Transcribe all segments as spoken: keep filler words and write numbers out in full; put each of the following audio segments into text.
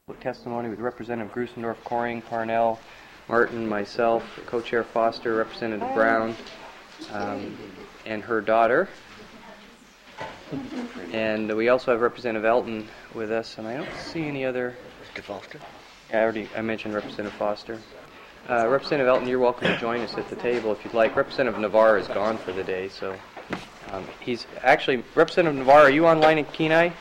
Testimony with Representative Grusendorf, Coring, Parnell, Martin, myself, Co-Chair Foster, Representative Brown, um, and her daughter. And we also have Representative Elton with us, and I don't see any other... Mister Foster? I already I mentioned Representative Foster. Uh, Representative Elton, you're welcome to join us at the table if you'd like. Representative Navarre is gone for the day, so um, he's actually... Representative Navarre, are you online in Kenai?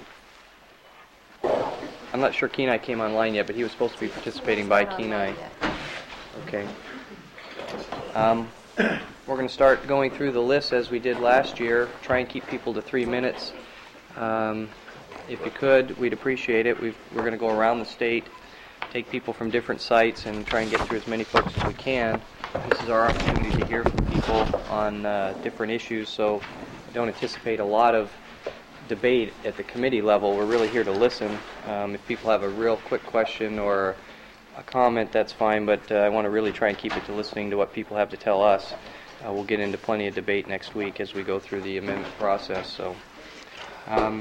I'm not sure Kenai came online yet, but he was supposed to be participating by Kenai. Okay. Um, we're going to start going through the list as we did last year. Try and keep people to three minutes. Um, if you could, we'd appreciate it. We've, we're going to go around the state, take people from different sites, and try and get through as many folks as we can. This is our opportunity to hear from people on uh, different issues, so I don't anticipate a lot of debate at the committee level. We're really here to listen. Um, if people have a real quick question or a comment, that's fine, but uh, I want to really try and keep it to listening to what people have to tell us. Uh, we'll get into plenty of debate next week as we go through the amendment process. So um,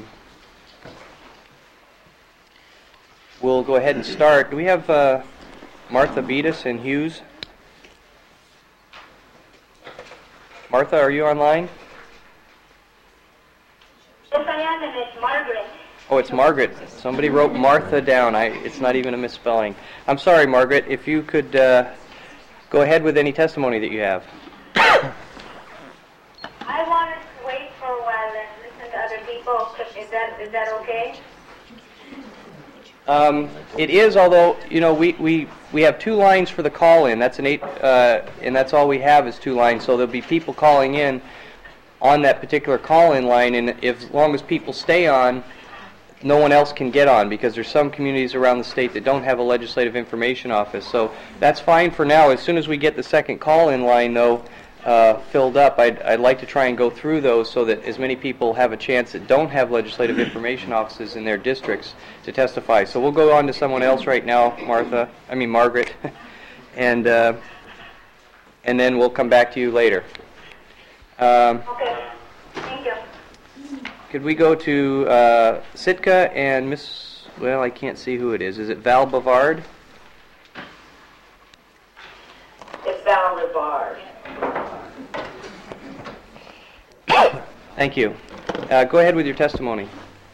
we'll go ahead and start. Do we have uh, Martha Beatus and Hughes? Martha, are you online? Yes, I am, and it's Margaret. Oh, it's Margaret. Somebody wrote Martha down. I, it's not even a misspelling. I'm sorry, Margaret. If you could uh, go ahead with any testimony that you have. I wanted to wait for a while and listen to other people. Is that is that okay? Um, it is, although, you know, we, we, we have two lines for the call-in. That's an eight, uh, and that's all we have is two lines. So there'll be people calling in on that particular call-in line, and if, as long as people stay on, no one else can get on, because there's some communities around the state that don't have a legislative information office. So that's fine for now. As soon as we get the second call-in line, though, uh, filled up, I'd, I'd like to try and go through those so that as many people have a chance that don't have legislative information offices in their districts to testify. So we'll go on to someone else right now, Martha, I mean Margaret, and uh, and then we'll come back to you later. Um, Okay. Thank you. could we go to uh, Sitka and Miss, well, I can't see who it is. Is it Val Bavard? It's Val Rivard. Thank you. Uh, go ahead with your testimony.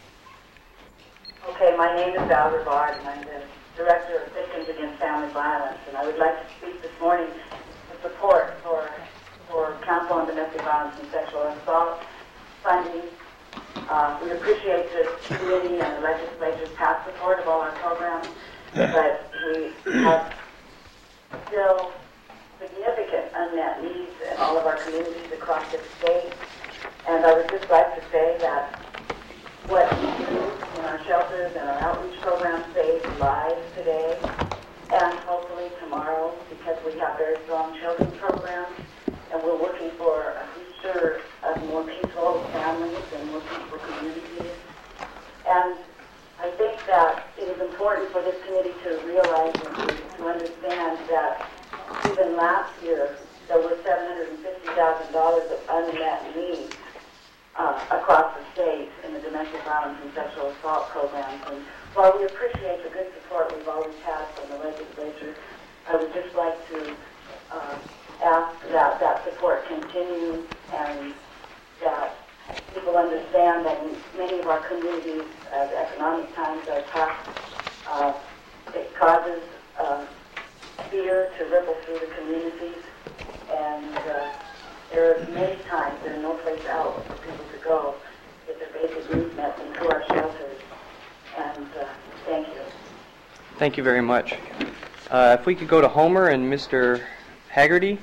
Okay, my name is Val Rivard, and I'm the Director of Victims Against Family Violence, and I would like to speak this morning in support for for Council on Domestic Violence and Sexual Assault funding. Uh, we appreciate the committee and the legislature's past support of all our programs, but we have still significant unmet needs in all of our communities across the state. And I would just like to say that what we do in our shelters and our outreach programs saves lives today and hopefully tomorrow, because we have very strong children's programs, and we're working for a future of more peaceful families and more peaceful communities. And I think that it is important for this committee to realize and to, to understand that even last year there were seven hundred fifty thousand dollars of unmet needs uh, across the state in the domestic violence and sexual assault programs. And while we appreciate the good support we've always had from the legislature, I would just like to uh, ask that that support continue, and that people understand that in many of our communities, as economic times are tough, uh, it causes uh, fear to ripple through the communities, and uh, there are many times there's no place else for people to go get their basic needs met than through our shelters. And uh, thank you. Thank you very much. Uh, if we could go to Homer and Mister Haggerty.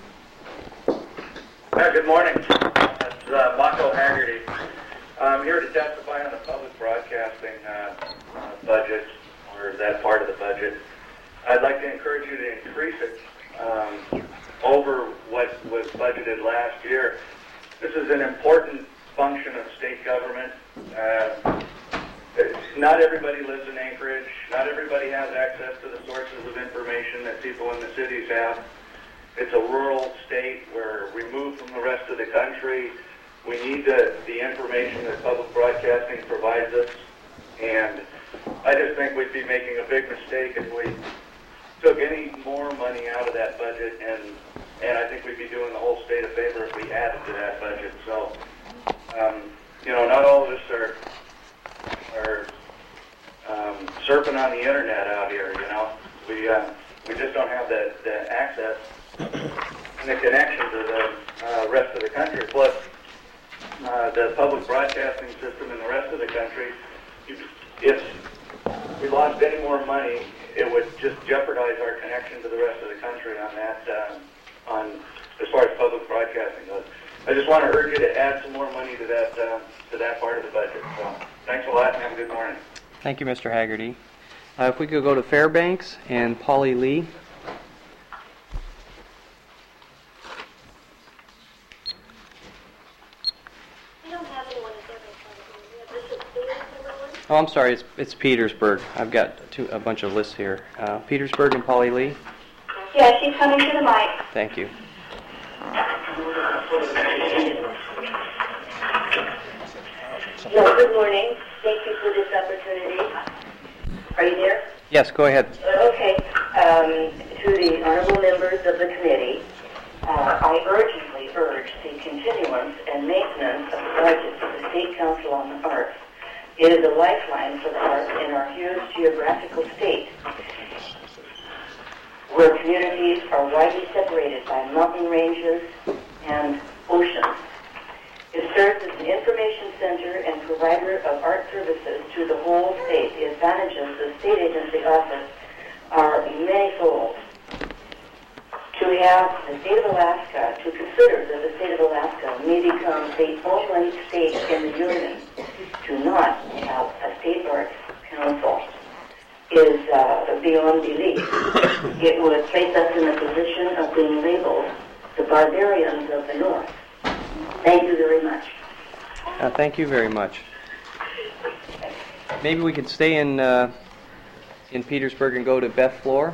Uh, good morning. It's uh, Mako Haggerty. I'm here to testify on the public broadcasting uh, uh, budget, or that part of the budget. I'd like to encourage you to increase it um, over what was budgeted last year. This is an important function of state government. Uh, not everybody lives in Anchorage. Not everybody has access to the sources of information that people in the cities have. It's a rural state. We're removed from the rest of the country. We need the, the information that public broadcasting provides us. And I just think we'd be making a big mistake if we took any more money out of that budget, and and I think we'd be doing the whole state a favor if we added to that budget. So, um, you know, not all of us are are um, surfing on the internet out here. You know, we uh, we just don't have the, the access and the connection to the uh, rest of the country. Plus, uh, the public broadcasting system in the rest of the country, if we lost any more money, it would just jeopardize our connection to the rest of the country on that, uh, on as far as public broadcasting goes. I just want to urge you to add some more money to that uh, to that part of the budget. So, thanks a lot, and have a good morning. Thank you, Mister Haggerty. Uh, if we could go to Fairbanks and Polly Lee. We don't have anyone in Fairbanks. This is Petersburg. Oh, I'm sorry, it's, it's Petersburg. I've got two, a bunch of lists here. Uh, Petersburg and Polly Lee. Yeah, she's coming to the mic. Thank you. Well, good morning. Thank you for this opportunity. Are you there? Yes, go ahead. Okay. Um, to the honorable members of the committee, uh, I urgently urge the continuance and maintenance of the budget of the State Council on the Arts. It is a lifeline for the arts in our huge geographical state, where communities are widely separated by mountain ranges and oceans. It serves as an information center and provider of art services to the whole state. The advantages of state agency office are manifold. To have the state of Alaska, to consider that the state of Alaska may become the only state in the Union to not have a state arts council is uh, beyond belief. It would place us in a position of being labeled the barbarians of the North. Thank you very much. Uh, thank you very much. Maybe we could stay in uh, in Petersburg and go to Beth Floor.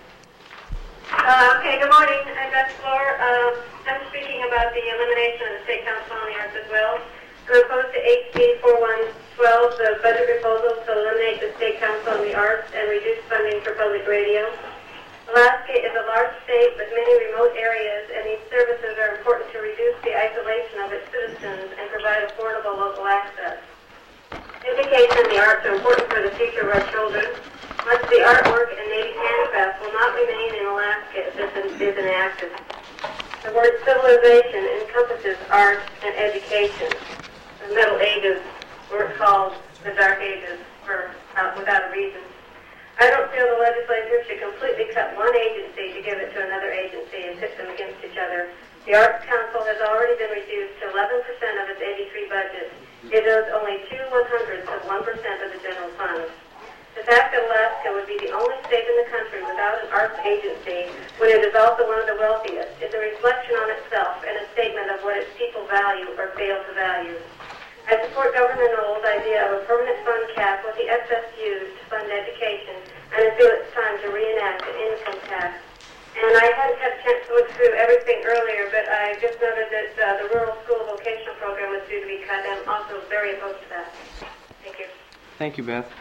Uh, okay, good morning. I'm Beth Floor. Um, I'm speaking about the elimination of the State Council on the Arts as well. I'm opposed to H B forty-one twelve, the budget proposal to eliminate the State Council on the Arts and reduce funding for public radio. Alaska is a large state with many remote areas, and these services are important to reduce the isolation of its citizens and provide affordable local access. Education and the arts are important for the future of our children. Much of the artwork and native handcraft will not remain in Alaska if this is enacted. The word civilization encompasses art and education. The Middle Ages were called the Dark Ages for uh, without a reason. I don't feel the legislature should completely cut one agency to give it to another agency and pit them against each other. The Arts Council has already been reduced to eleven percent of its eighty-three budget. It owes only two one-hundredths of one percent of the general fund. The fact that Alaska would be the only state in the country without an arts agency when it is also one of the wealthiest is a reflection on itself and a statement of what its people value or fail to value. I support Governor Knoll's idea of a permanent fund cap with the excess used to fund education, and I feel it's time to reenact an income tax. And I hadn't had a chance to look through everything earlier, but I just noted that uh, the rural school vocational program was due to be cut, and I'm also very opposed to that. Thank you. Thank you, Beth.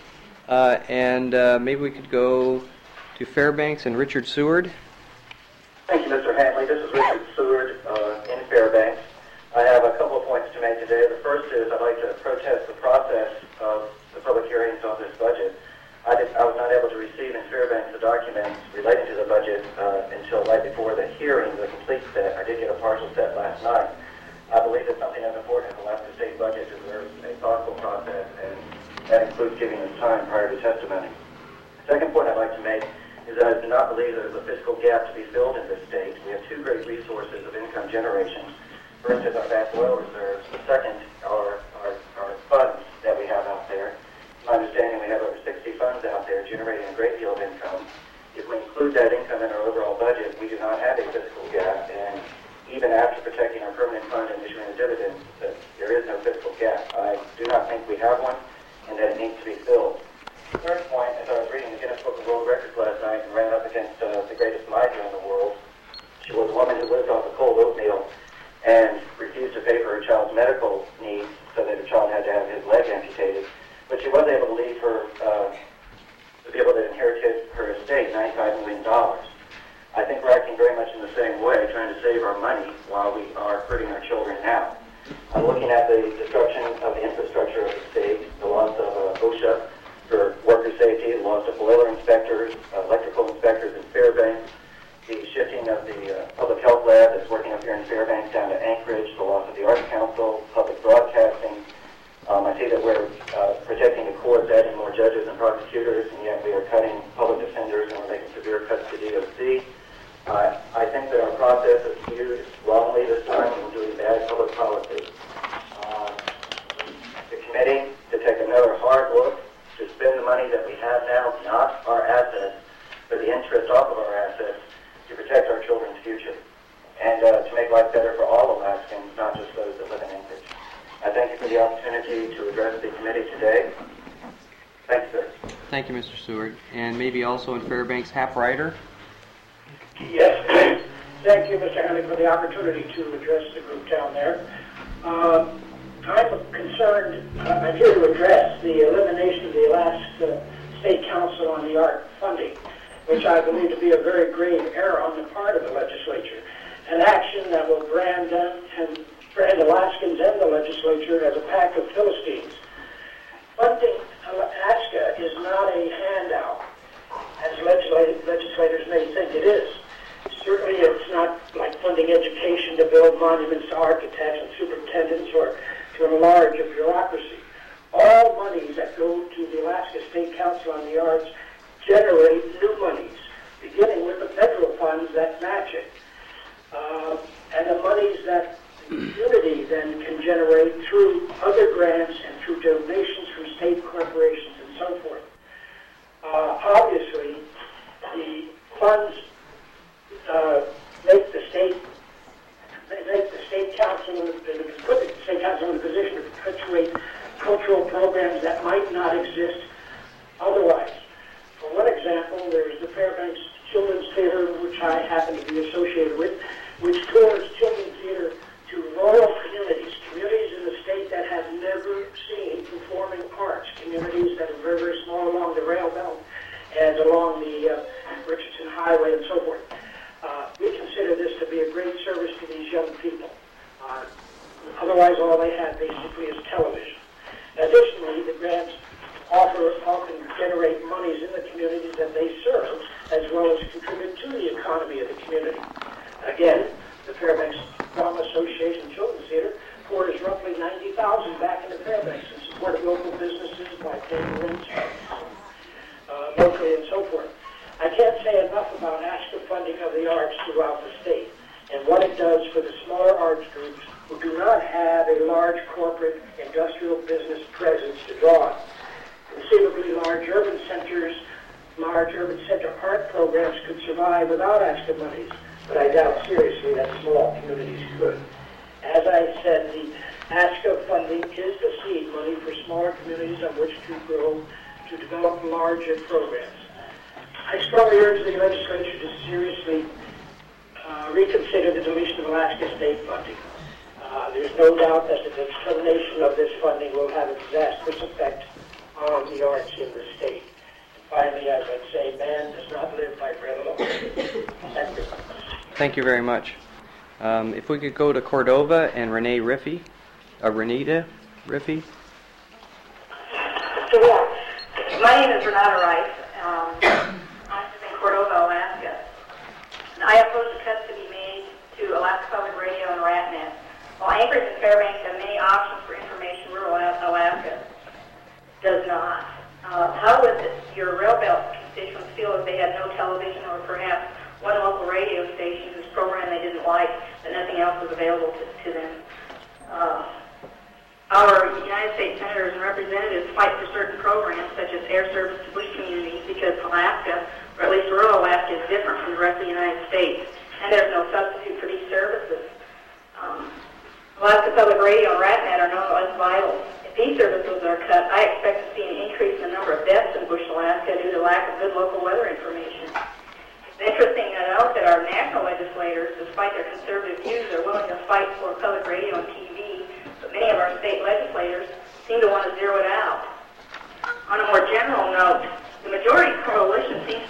Uh, and uh, maybe we could go to Fairbanks and Richard Seward. Thank you, Mister Hanley. This is Richard Seward uh, in Fairbanks. I have a couple of points to make today. The first is I'd like to protest the process of the public hearings on this budget. I, did, I was not able to receive in Fairbanks the documents relating to the budget uh, until right before the hearing, the complete set. I did get a partial set last night. I believe that something as important as the Alaska State budget deserves a thoughtful process, and that includes giving us time prior to testimony. The second point I'd like to make is that I do not believe there's a fiscal gap to be filled in this state. We have two great resources of income generation. First is our vast oil reserves. The second are our, our funds that we have out there. My understanding, we have over sixty funds out there generating a great deal of income. If we include that income in our overall budget, we do not have a fiscal gap, and even after protecting our permanent fund and issuing a dividend, there is no fiscal gap. I do not think we have one, and that it needs to be filled. The third point, as I was reading the Guinness Book of World Records last night and ran up against uh, the greatest miser in the world, she was a woman who lived off of cold oatmeal and refused to pay for her child's medical needs so that her child had to have his leg amputated. But she was able to leave her save ninety-five million dollars. I think we're acting very much in the same way, trying to save our money while we are hurting our children now. I'm looking at the destruction of the infrastructure of the state, the loss of uh, OSHA for worker safety, the loss of boiler inspectors, uh, electrical inspectors in Fairbanks, the shifting of the uh, public health lab that's working up here in Fairbanks down to Anchorage, the loss of the Arts Council, public broadcasting. Um, I see that we're uh, protecting the courts, adding more judges and prosecutors, and yet we are cutting public defenders and we're making severe cuts to D O C. Uh, I think that our process is skewed wrongly this time and we're doing bad public policy. Uh, the committee to take another hard look to spend the money that we have now, not our assets, but the interest off of our assets, to protect our children's future and uh, to make life better for all Alaskans, not just those that live in Anchorage. I thank you for the opportunity to address the committee today. Thanks, sir. Thank you, Mister Seward. And maybe also in Fairbanks, Hap Ryder. Yes. Thank you, Mister Henley, for the opportunity to address the group down there. Uh, I'm concerned, uh, I'm here to address the elimination of the Alaska State Council on the Art funding, which I believe to be a very grave error on the part of the legislature, an action that will brand them and brand Alaskans and the legislature as a pack of Philistines. Funding Alaska is not a handout, as legislat- legislators may think it is. Certainly it's not like funding education to build monuments to architects and superintendents or to enlarge a bureaucracy. All monies that go to the Alaska State Council on the Arts generate new monies, beginning with the federal funds that match it. Uh, and the monies that the community then can generate through other grants and through donations from state corporations and so forth. Uh, obviously, the funds uh, make the state they make the state council put the state council in a position to perpetuate cultural programs that might not exist otherwise. For one example, there's the Fairbanks Children's Theater, which I happen to be associated with, which tours children's theater to rural communities, communities in the state that have never seen performing arts, communities that are very, very small along the rail belt and along the uh, Richardson Highway and so forth. Uh, we consider this to be a great service to these young people. Uh, otherwise, all they have basically is television. Additionally, the grants offer often generate monies in the communities that they serve, as well as contribute to the economy of the community. Again, the Fairbanks Drama Association Children's Theater pours roughly ninety thousand dollars back into Fairbanks in support of local businesses by paying rents uh, locally and so forth. I can't say enough about ASCA funding of the arts throughout the state and what it does for the smaller arts groups who do not have a large corporate industrial business presence to draw on. Conceivably, large urban centers, large urban center art programs could survive without ASCA monies, but I doubt seriously that small communities could. As I said, the ASCA funding is the seed money for smaller communities on which to grow, to develop larger programs. I strongly urge the legislature to seriously uh, reconsider the deletion of Alaska state funding. Uh, there's no doubt that the termination of this funding will have a disastrous effect on the arts in the state. And finally, as I'd say, man does not live by bread alone. Thank you. Thank you very much. Um, if we could go to Cordova and Renee Riffey, uh, Renita Riffey. So, yeah, my name is Renata Rice. Um, I'm in Cordova, Alaska. And I oppose the cuts to be made to Alaska Public Radio and RatNet. While Anchorage and Fairbanks have many options for information, rural Alaska does not. Uh, how would your rail belt constituents feel if they had no television or perhaps one local radio station whose program they didn't like, that nothing else was available to, to them? Uh, our United States senators and representatives fight for certain programs, such as air service to bush communities, because Alaska, or at least rural Alaska, is different from the rest of the United States, and there's no substitute for these services. Um, Alaska Public Radio and RatNet are no less vital. If these services are cut, I expect to see an increase in the number of deaths in bush Alaska due to lack of good local weather information. It's interesting to note that our national legislators, despite their conservative views, are willing to fight for public radio and T V, but many of our state legislators seem to want to zero it out. On a more general note, the majority coalition seems to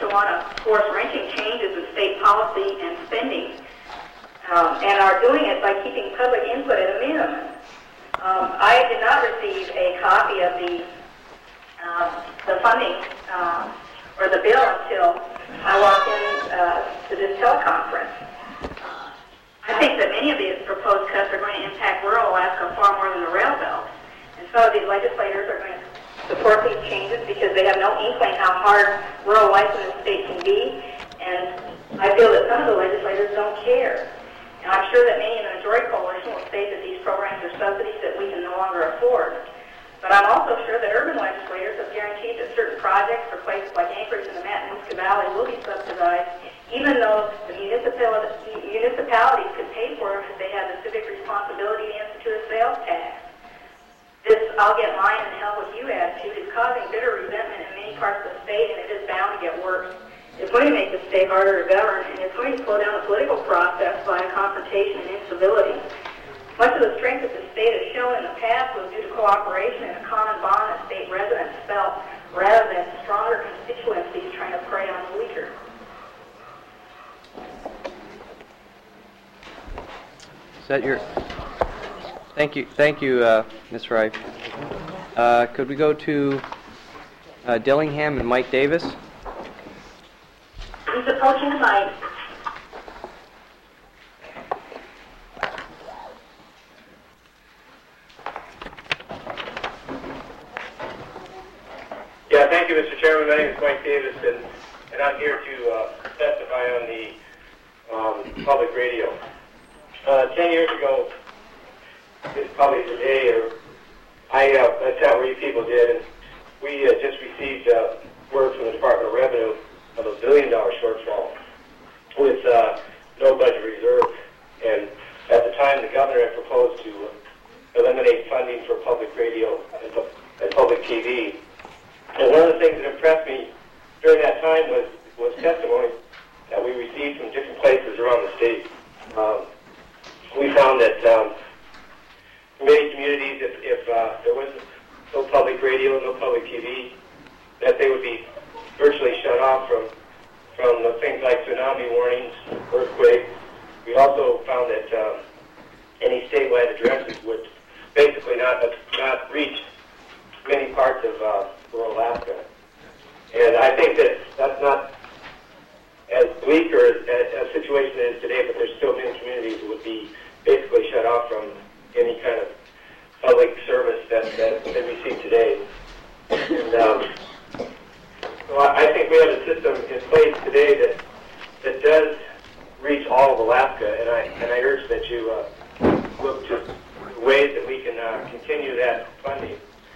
want to force wrenching changes in state policy and spending, um, and are doing it by keeping public input at a minimum. Um, I did not receive a copy of the um, the funding um, or the bill until I walked in uh, to this teleconference. I think that many of these proposed cuts are going to impact rural Alaska far more than the rail belt. And some of these legislators are going to support these changes because they have no inkling how hard rural life in the state can be. And I feel that some of the legislators don't care. And I'm sure that many in the majority coalition will state that these programs are subsidies that we can no longer afford. But I'm also sure that urban legislators have guaranteed that certain projects for places like Anchorage and the Matanuska Valley will be subsidized, even though the municipalities, municipalities could pay for it if they had the civic responsibility to institute a sales tax. This I'll get mine and help with you attitude is causing bitter resentment in many parts of the state, and it is bound to get worse. It's going to make the state harder to govern, and it's going to slow down the political process by confrontation and incivility. Much of the strength that the state has shown in the past was due to cooperation and a common bond that state residents felt, rather than stronger constituencies trying to prey on the weaker. Is that your... Thank you, thank you, uh, Miz Rife. Uh, could we go to uh, Dillingham and Mike Davis? He's approaching the mic. Yeah, thank you, Mister Chairman. My name is Mike Davis, and, and I'm here to uh, testify on the um, public radio. Uh, ten years ago, it's probably today, or I uh, that's how we people did, and we uh, just received uh, word from the Department of Revenue of a billion dollar shortfall with uh, no budget reserve. And at the time, the governor had proposed to eliminate funding for public radio and, and public T V. And one of the things that impressed me during that time was, was testimony that we received from different places around the state. Um, we found that um, in many communities, if, if uh, there was no public radio, no public T V, that they would be virtually shut off from from the things like tsunami warnings, earthquakes. We also found that um, any statewide addresses would basically not not reach many parts of uh, rural Alaska. And I think that that's not as bleak or as, as a situation is today, but there's still many communities that would be basically shut off from any kind of public service that, that they receive today. And um, so I, I think we have a system in place today that that does reach all of Alaska, and I and I urge that you uh, look to ways that we can uh, continue that funding.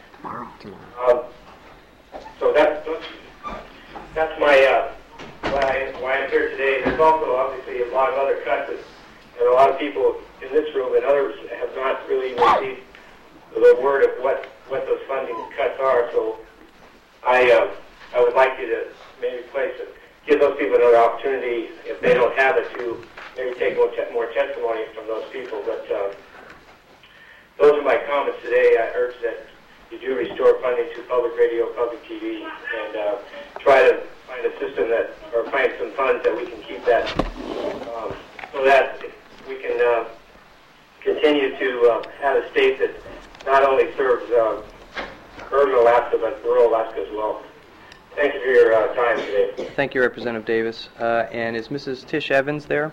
Um, so that's that's my uh, why, I, why I'm here today. There's also obviously a lot of other cuts that, and a lot of people in this room and others have not really received the word of what, what those funding cuts are. So I uh, I would like you to maybe place it, give those people another opportunity if they don't have it to maybe take more, te- more testimony from those people. But uh, those are my comments today. I urge that you do restore funding to public radio, public T V, and uh, try to find a system that, or find some funds that we can keep that, um, so that we can uh, continue to uh, have a state that not only serves uh, urban Alaska, but rural Alaska as well. Thank you for your uh, time today. Thank you, Representative Davis. Uh, and is Missus Tish Evans there?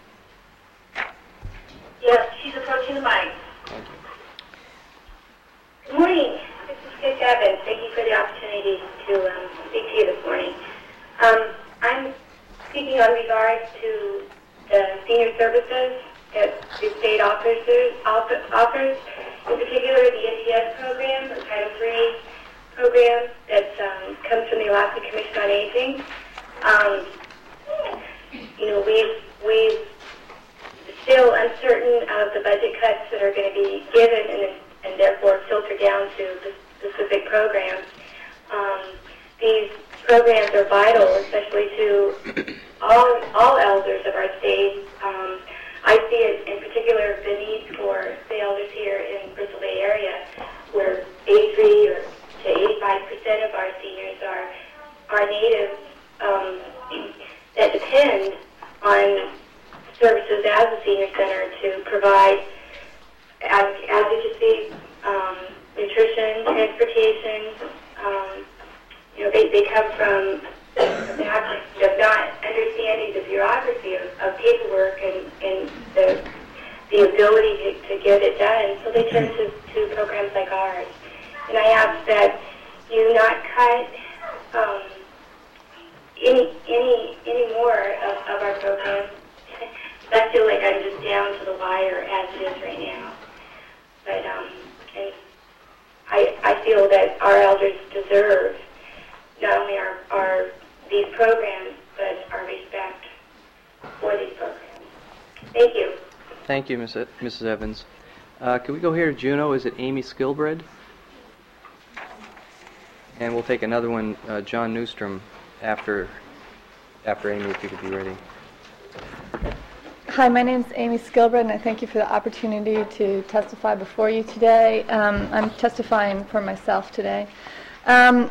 Yes, she's approaching the mic. Good morning. This is Tish Evans. Thank you for the opportunity to um, speak to you this morning. Um, I'm speaking on regards to the senior services that the state offers, offers, in particular the N T S program, the Title three program that um, comes from the Alaska Commission on Aging. Um, you know, we've, we've still uncertain of the budget cuts that are going to be given and, and therefore filter down to the specific programs. Um, these programs are vital, especially to all, all elders of our state. Um, I see it in particular the need for the elders here in Bristol Bay area, where eighty-three or to eighty-five percent of our seniors are are native um, provide ad- advocacy, um, nutrition, transportation. Um, you know, they, they come from the background of not understanding the bureaucracy of, of paperwork and, and the the ability to, to get it done. So they turn to, to programs like ours. And I ask that you not cut um, any any any more of, of our programs. I feel like I'm just down to the wire as it is right now. But um, and I I feel that our elders deserve not only our, our these programs, but our respect for these programs. Thank you. Thank you, Missus Evans. Uh, can we go here to Juneau? Is it Amy Skilbred? And we'll take another one, uh, John Newstrom, after after Amy, if you could be ready. Hi, my name is Amy Skilbred, and I thank you for the opportunity to testify before you today. Um, I'm testifying for myself today. Um,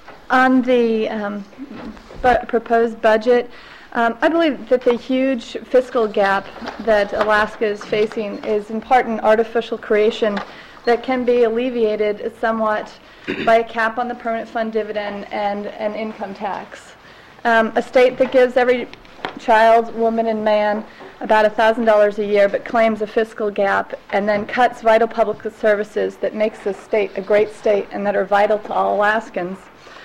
on the um, bu- proposed budget, um, I believe that the huge fiscal gap that Alaska is facing is in part an artificial creation that can be alleviated somewhat by a cap on the permanent fund dividend and an income tax. Um, a state that gives every child, woman, and man about one thousand dollars a year but claims a fiscal gap and then cuts vital public services that makes this state a great state and that are vital to all Alaskans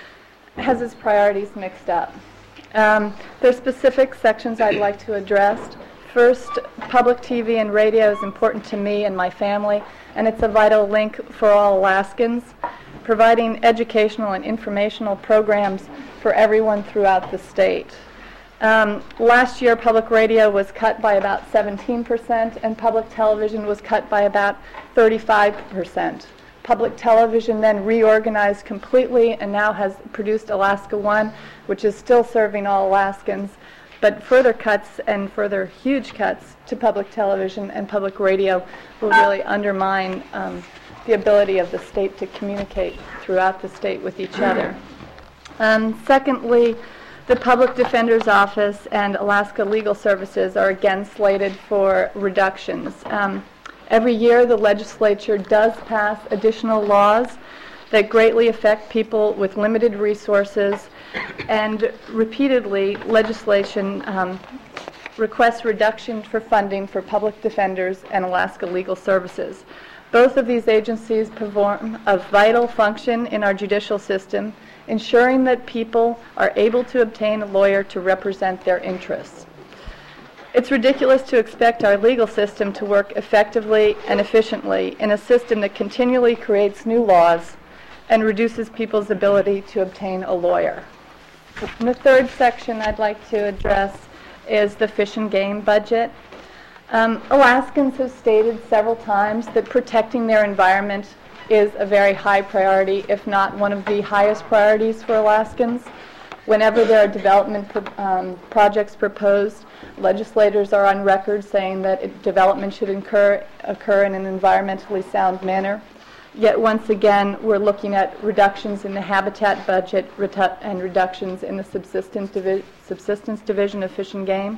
has its priorities mixed up. Um, there are specific sections I'd like to address. First, public T V and radio is important to me and my family, and it's a vital link for all Alaskans, providing educational and informational programs for everyone throughout the state. Um, last year, public radio was cut by about seventeen percent, and public television was cut by about thirty-five percent. Public television then reorganized completely and now has produced Alaska One, which is still serving all Alaskans, but further cuts and further huge cuts to public television and public radio will really undermine um, the ability of the state to communicate throughout the state with each other. Um, secondly, the Public Defender's Office and Alaska Legal Services are again slated for reductions. Um, every year the legislature does pass additional laws that greatly affect people with limited resources, and repeatedly legislation um, requests reduction for funding for public defenders and Alaska Legal Services. Both of these agencies perform a vital function in our judicial system, ensuring that people are able to obtain a lawyer to represent their interests. It's ridiculous to expect our legal system to work effectively and efficiently in a system that continually creates new laws and reduces people's ability to obtain a lawyer. And the third section I'd like to address is the Fish and Game budget. Um, Alaskans have stated several times that protecting their environment is a very high priority, if not one of the highest priorities for Alaskans. Whenever there are development pro- um, projects proposed, legislators are on record saying that it, development should incur, occur in an environmentally sound manner. Yet once again, we're looking at reductions in the habitat budget retu- and reductions in the subsistence, divi- subsistence division of Fish and Game.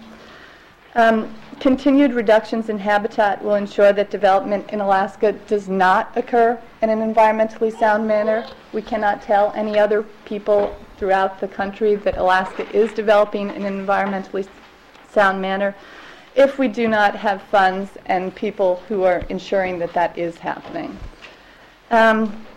Um, continued reductions in habitat will ensure that development in Alaska does not occur in an environmentally sound manner. We cannot tell any other people throughout the country that Alaska is developing in an environmentally sound manner if we do not have funds and people who are ensuring that that is happening. Um,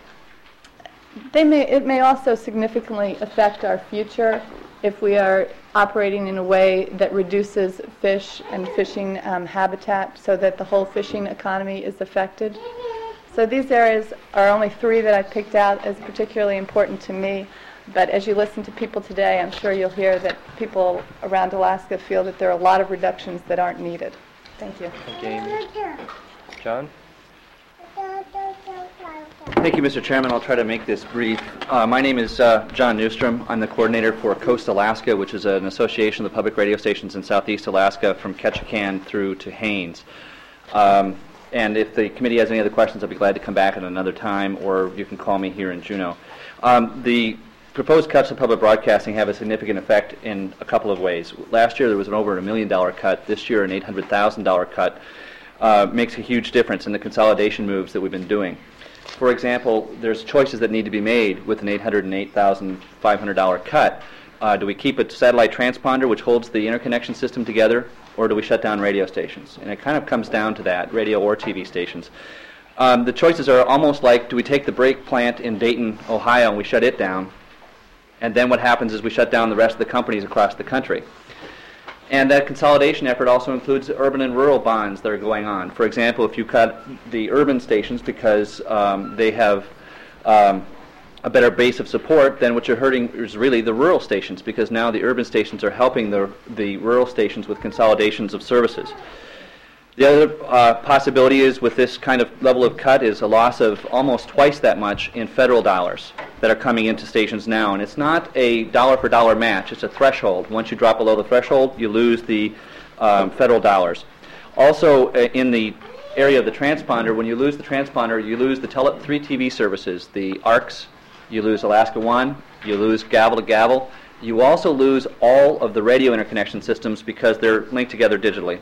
they may, it may also significantly affect our future if we are operating in a way that reduces fish and fishing um, habitat so that the whole fishing economy is affected. So these areas are only three that I picked out as particularly important to me, but as you listen to people today, I'm sure you'll hear that people around Alaska feel that there are a lot of reductions that aren't needed. Thank you. Thank you, Amy. John? Thank you, Mister Chairman. I'll try to make this brief. Uh, my name is uh, John Newstrom. I'm the coordinator for Coast Alaska, which is an association of the public radio stations in southeast Alaska from Ketchikan through to Haines. Um, and if the committee has any other questions, I'll be glad to come back at another time, or you can call me here in Juneau. Um, the proposed cuts to public broadcasting have a significant effect in a couple of ways. Last year there was an over a million dollar cut. This year an eight hundred thousand dollar cut. uh, makes a huge difference in the consolidation moves that we've been doing. For example, there's choices that need to be made with an eight hundred eight thousand five hundred dollars cut. Uh, do we keep a satellite transponder which holds the interconnection system together, or do we shut down radio stations? And it kind of comes down to that, radio or T V stations. Um, the choices are almost like, do we take the brake plant in Dayton, Ohio, and we shut it down, and then what happens is we shut down the rest of the companies across the country. And that consolidation effort also includes urban and rural bonds that are going on. For example, if you cut the urban stations because um, they have um, a better base of support, then what you're hurting is really the rural stations, because now the urban stations are helping the, the rural stations with consolidations of services. The other uh, possibility is, with this kind of level of cut, is a loss of almost twice that much in federal dollars that are coming into stations now. And it's not a dollar-for-dollar match. It's a threshold. Once you drop below the threshold, you lose the um, federal dollars. Also, uh, in the area of the transponder, when you lose the transponder, you lose the tele- three T V services, the A R Cs, you lose Alaska One, you lose Gavel to Gavel. You also lose all of the radio interconnection systems because they're linked together digitally.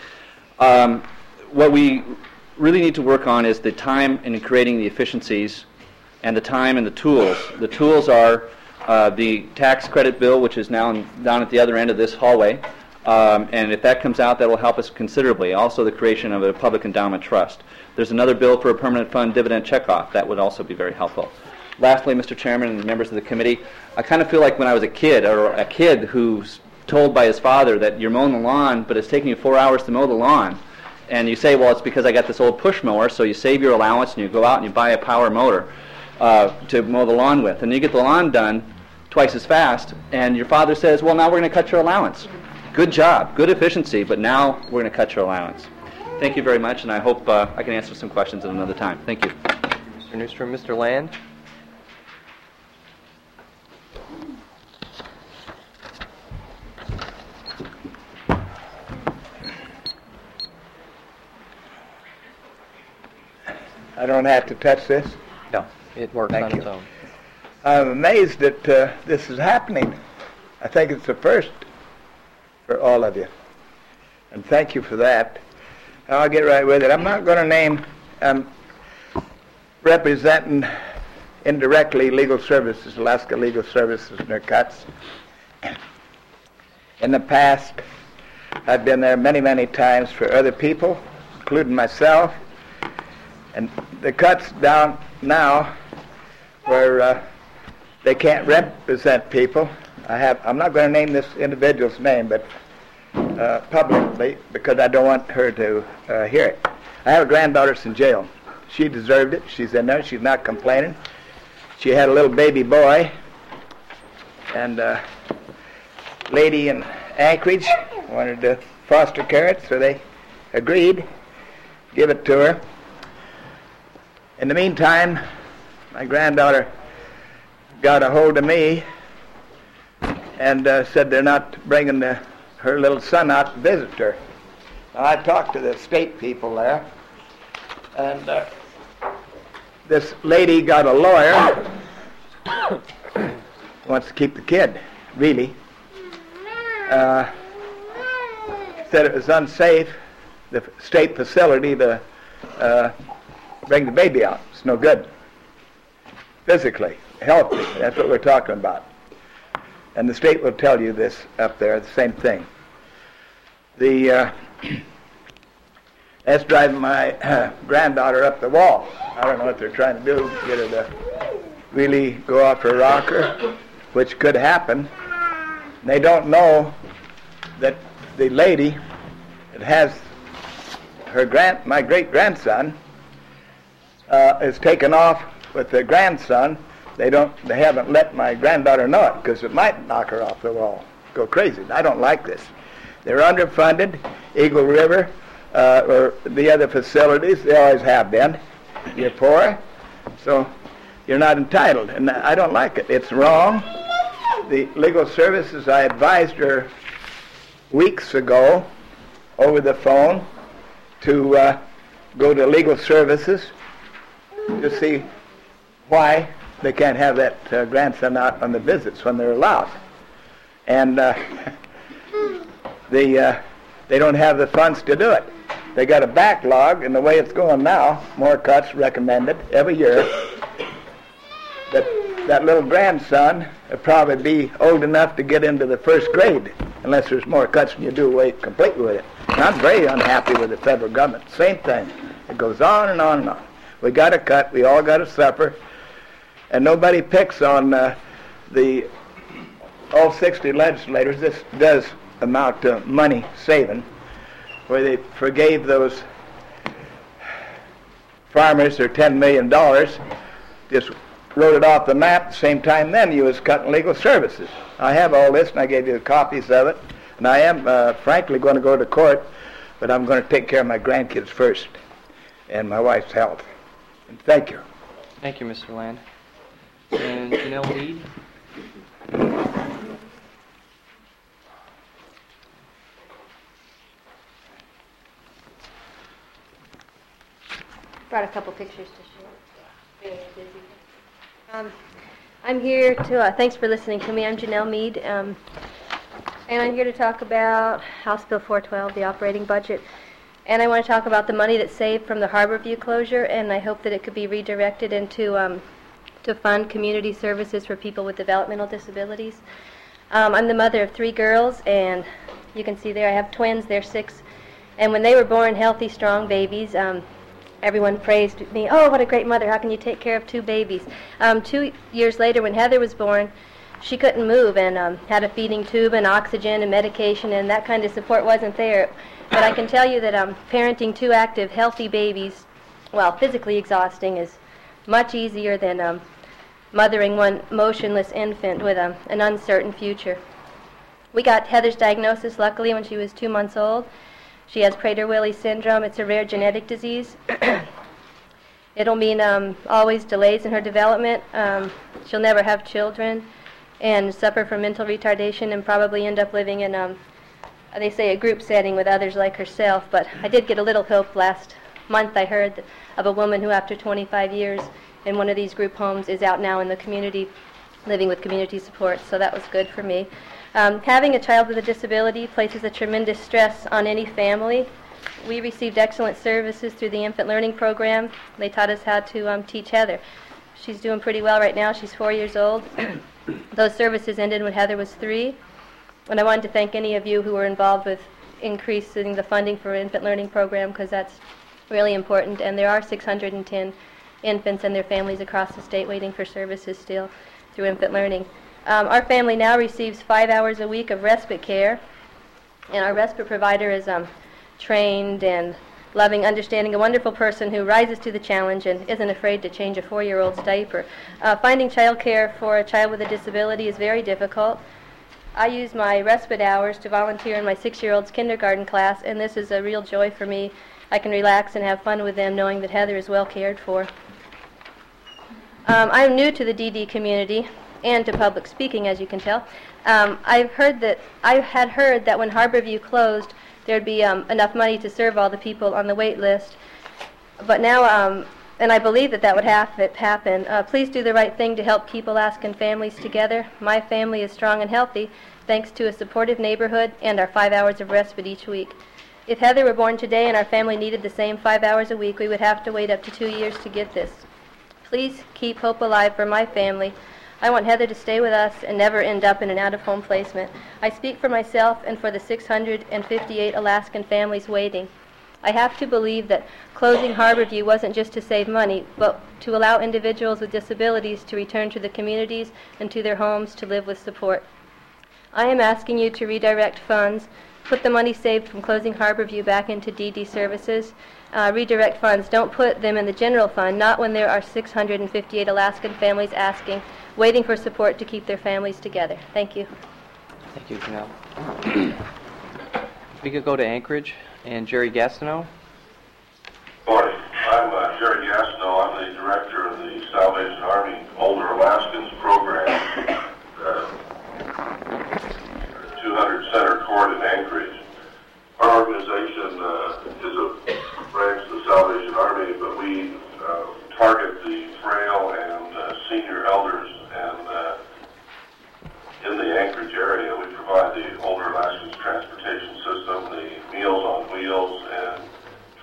Um, what we really need to work on is the time in creating the efficiencies and the time and the tools. The tools are uh, the tax credit bill, which is now in, down at the other end of this hallway. Um, and if that comes out, that will help us considerably. Also, the creation of a public endowment trust. There's another bill for a permanent fund dividend checkoff. That would also be very helpful. Lastly, Mister Chairman and members of the committee, I kind of feel like when I was a kid, or a kid who's told by his father that you're mowing the lawn, but it's taking you four hours to mow the lawn. And you say, well, it's because I got this old push mower, so you save your allowance and you go out and you buy a power motor uh, to mow the lawn with. And you get the lawn done twice as fast, and your father says, well, now we're going to cut your allowance. Good job, good efficiency, but now we're going to cut your allowance. Thank you very much, and I hope uh, I can answer some questions at another time. Thank you. Mister Newstrom, Mister Land? I don't have to touch this? No, it works Thank on you. its own. I'm amazed that uh, this is happening. I think it's a first for all of you. And thank you for that. I'll get right with it. I'm not going to name, um, representing indirectly Legal Services, Alaska Legal Services and their cuts. In the past, I've been there many, many times for other people, including myself. And the cuts down now where uh, they can't represent people. I have, I'm not going to name this individual's name, but uh, publicly, because I don't want her to uh, hear it. I have a granddaughter that's in jail. She deserved it. She's in there. She's not complaining. She had a little baby boy, and a lady in Anchorage wanted to foster care it, so they agreed, give it to her. In the meantime, my granddaughter got a hold of me and uh, said they're not bringing the, her little son out to visit her. Now, I talked to the state people there, and uh, this lady got a lawyer, wants to keep the kid, really. Uh, said it was unsafe, the state facility, to uh, bring the baby out. It's no good. Physically, healthy, that's what we're talking about. And the state will tell you this up there, the same thing. The uh, that's driving my uh, granddaughter up the wall. I don't know what they're trying to do, get her to really go off her rocker, which could happen. They don't know that the lady that has her grand, my great-grandson, uh, is taken off with the grandson. They don't. They haven't let my granddaughter know it because it might knock her off the wall, go crazy. I don't like this. They're underfunded. Eagle River uh, or the other facilities, they always have been. You're poor, so you're not entitled, and I don't like it. It's wrong. The legal services, I advised her weeks ago over the phone to uh, go to legal services to see why they can't have that uh, grandson out on the visits when they're allowed. And uh, the, uh, they don't have the funds to do it. they got a backlog, and the way it's going now, more cuts recommended every year. That that little grandson will probably be old enough to get into the first grade, unless there's more cuts than you do away completely with it. And I'm very unhappy with the federal government. Same thing. It goes on and on and on. We got to cut. We all got to suffer. And nobody picks on uh, the all sixty legislators. This does amount to money saving, where they forgave those farmers their ten million dollars, just wrote it off the map. At the same time then you was cutting legal services. I have all this, and I gave you the copies of it, and I am uh, frankly going to go to court, but I'm going to take care of my grandkids first and my wife's health. And thank you. Thank you, Mister Land. And Janelle Mead. Brought a couple pictures to show. Very busy. Um, I'm here to, uh, thanks for listening to me. I'm Janelle Mead, um, and I'm here to talk about House Bill four twelve, the operating budget. And I want to talk about the money that's saved from the Harborview closure, and I hope that it could be redirected into um, to fund community services for people with developmental disabilities. Um, I'm the mother of three girls, and you can see there I have twins. They're six, and when they were born healthy, strong babies, um, everyone praised me. Oh, what a great mother! How can you take care of two babies? Um, two years later, when Heather was born, she couldn't move and um, had a feeding tube and oxygen and medication, and that kind of support wasn't there. But I can tell you that um, parenting two active, healthy babies, while physically exhausting, is much easier than um, mothering one motionless infant with um, an uncertain future. We got Heather's diagnosis, luckily, when she was two months old. She has Prader-Willi syndrome. It's a rare genetic disease. It'll mean um, always delays in her development. Um, she'll never have children and suffer from mental retardation and probably end up living in, um, they say, a group setting with others like herself. But I did get a little hope last month. I heard of a woman who, after twenty-five years in one of these group homes, is out now in the community, living with community support. So that was good for me. Um, having a child with a disability places a tremendous stress on any family. We received excellent services through the Infant Learning Program. They taught us how to um, teach Heather. She's doing pretty well right now. She's four years old. Those services ended when Heather was three. And I wanted to thank any of you who were involved with increasing the funding for Infant Learning Program, because that's really important. And there are six hundred ten infants and their families across the state waiting for services still through Infant Learning. Um, our family now receives five hours a week of respite care, and our respite provider is um, trained and loving, understanding, a wonderful person who rises to the challenge and isn't afraid to change a four-year-old's diaper. Uh, finding child care for a child with a disability is very difficult. I use my respite hours to volunteer in my six-year-old's kindergarten class, and this is a real joy for me. I can relax and have fun with them knowing that Heather is well cared for. Um, I'm new to the D D community and to public speaking, as you can tell. Um, I've heard that I had heard that when Harborview closed, there'd be um, enough money to serve all the people on the wait list. But now, um, and I believe that that would have happen. Uh, please do the right thing to help keep Alaskan families together. My family is strong and healthy, thanks to a supportive neighborhood and our five hours of respite each week. If Heather were born today and our family needed the same five hours a week, we would have to wait up to two years to get this. Please keep hope alive for my family. I want Heather to stay with us and never end up in an out-of-home placement. I speak for myself and for the six hundred fifty-eight Alaskan families waiting. I have to believe that closing Harborview wasn't just to save money, but to allow individuals with disabilities to return to the communities and to their homes to live with support. I am asking you to redirect funds, put the money saved from closing Harborview back into D D services. Uh, redirect funds. Don't put them in the general fund, not when there are six hundred fifty-eight Alaskan families asking, waiting for support to keep their families together. Thank you. Thank you, Janelle. We could go to Anchorage and Jerry Gastineau. Morning. I'm uh, Jerry Gastineau. I'm the director of the Salvation Army Older Alaskans program, uh, two hundred Center Court in Anchorage. Our organization uh, is a branch of the Salvation Army, but we uh, target the frail and uh, senior elders, and uh, in the Anchorage area we provide the Older Alaskans transportation system, the Meals on Wheels, and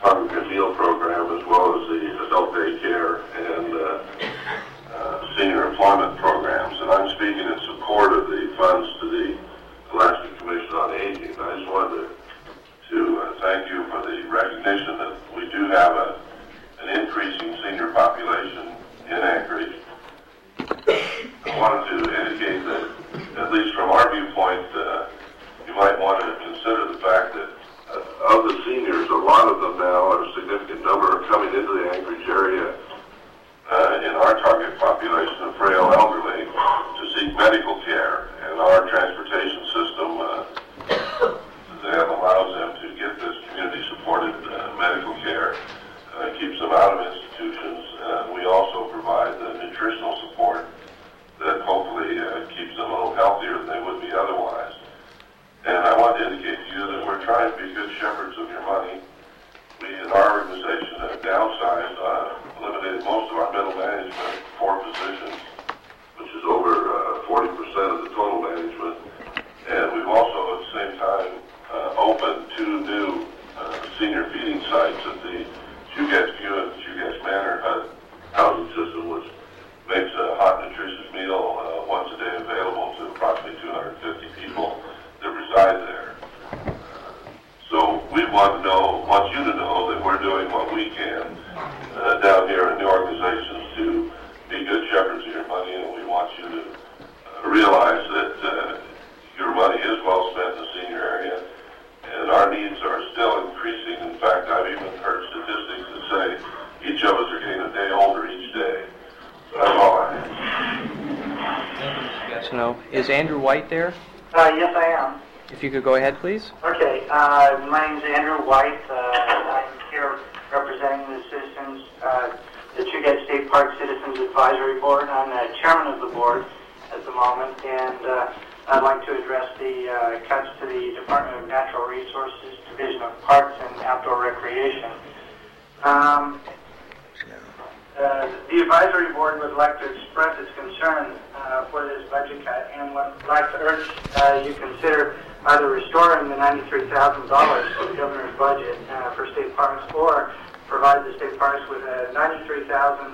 going into the Anchorage area uh, in our target population of frail elderly to seek medical care. And our transportation system uh, that allows them to get this community-supported uh, medical care, uh, keeps them out of institutions. Uh, we also provide the nutritional support that hopefully uh, keeps them a little healthier than they would be otherwise. And I want to indicate to you that we're trying to be good shepherds of your money. We, in our organization, have downsized, uh, eliminated most of our middle management, four positions, which is over uh, forty percent of the total management. And we've also, at the same time, uh, opened two new uh, senior feeding sites at the Chugach View and Chugach Manor uh, housing system, which makes a hot, nutritious meal uh, once a day available to approximately two hundred fifty people that reside there. So we want to know, want you to know that we're doing what we can uh, down here in the organizations to be good shepherds of your money, and we want you to uh, realize that uh, your money is well spent in the senior area, and our needs are still increasing. In fact, I've even heard statistics that say each of us are getting a day older each day. So that's all I have. Yes, no. Is Andrew White there? Uh, yes, I am. If you could go ahead, please. Okay, uh, my name is Andrew White. Uh, I'm here representing the citizens, uh, the Chugach State Park Citizens Advisory Board. I'm the chairman of the board at the moment, and uh, I'd like to address the uh, cuts to the Department of Natural Resources, Division of Parks and Outdoor Recreation. Um, uh, the advisory board would like to express its concern uh, for this budget cut, and would like to urge uh, you consider either restoring the ninety-three thousand dollars to the governor's budget uh, for state parks, or provide the state parks with a ninety-three thousand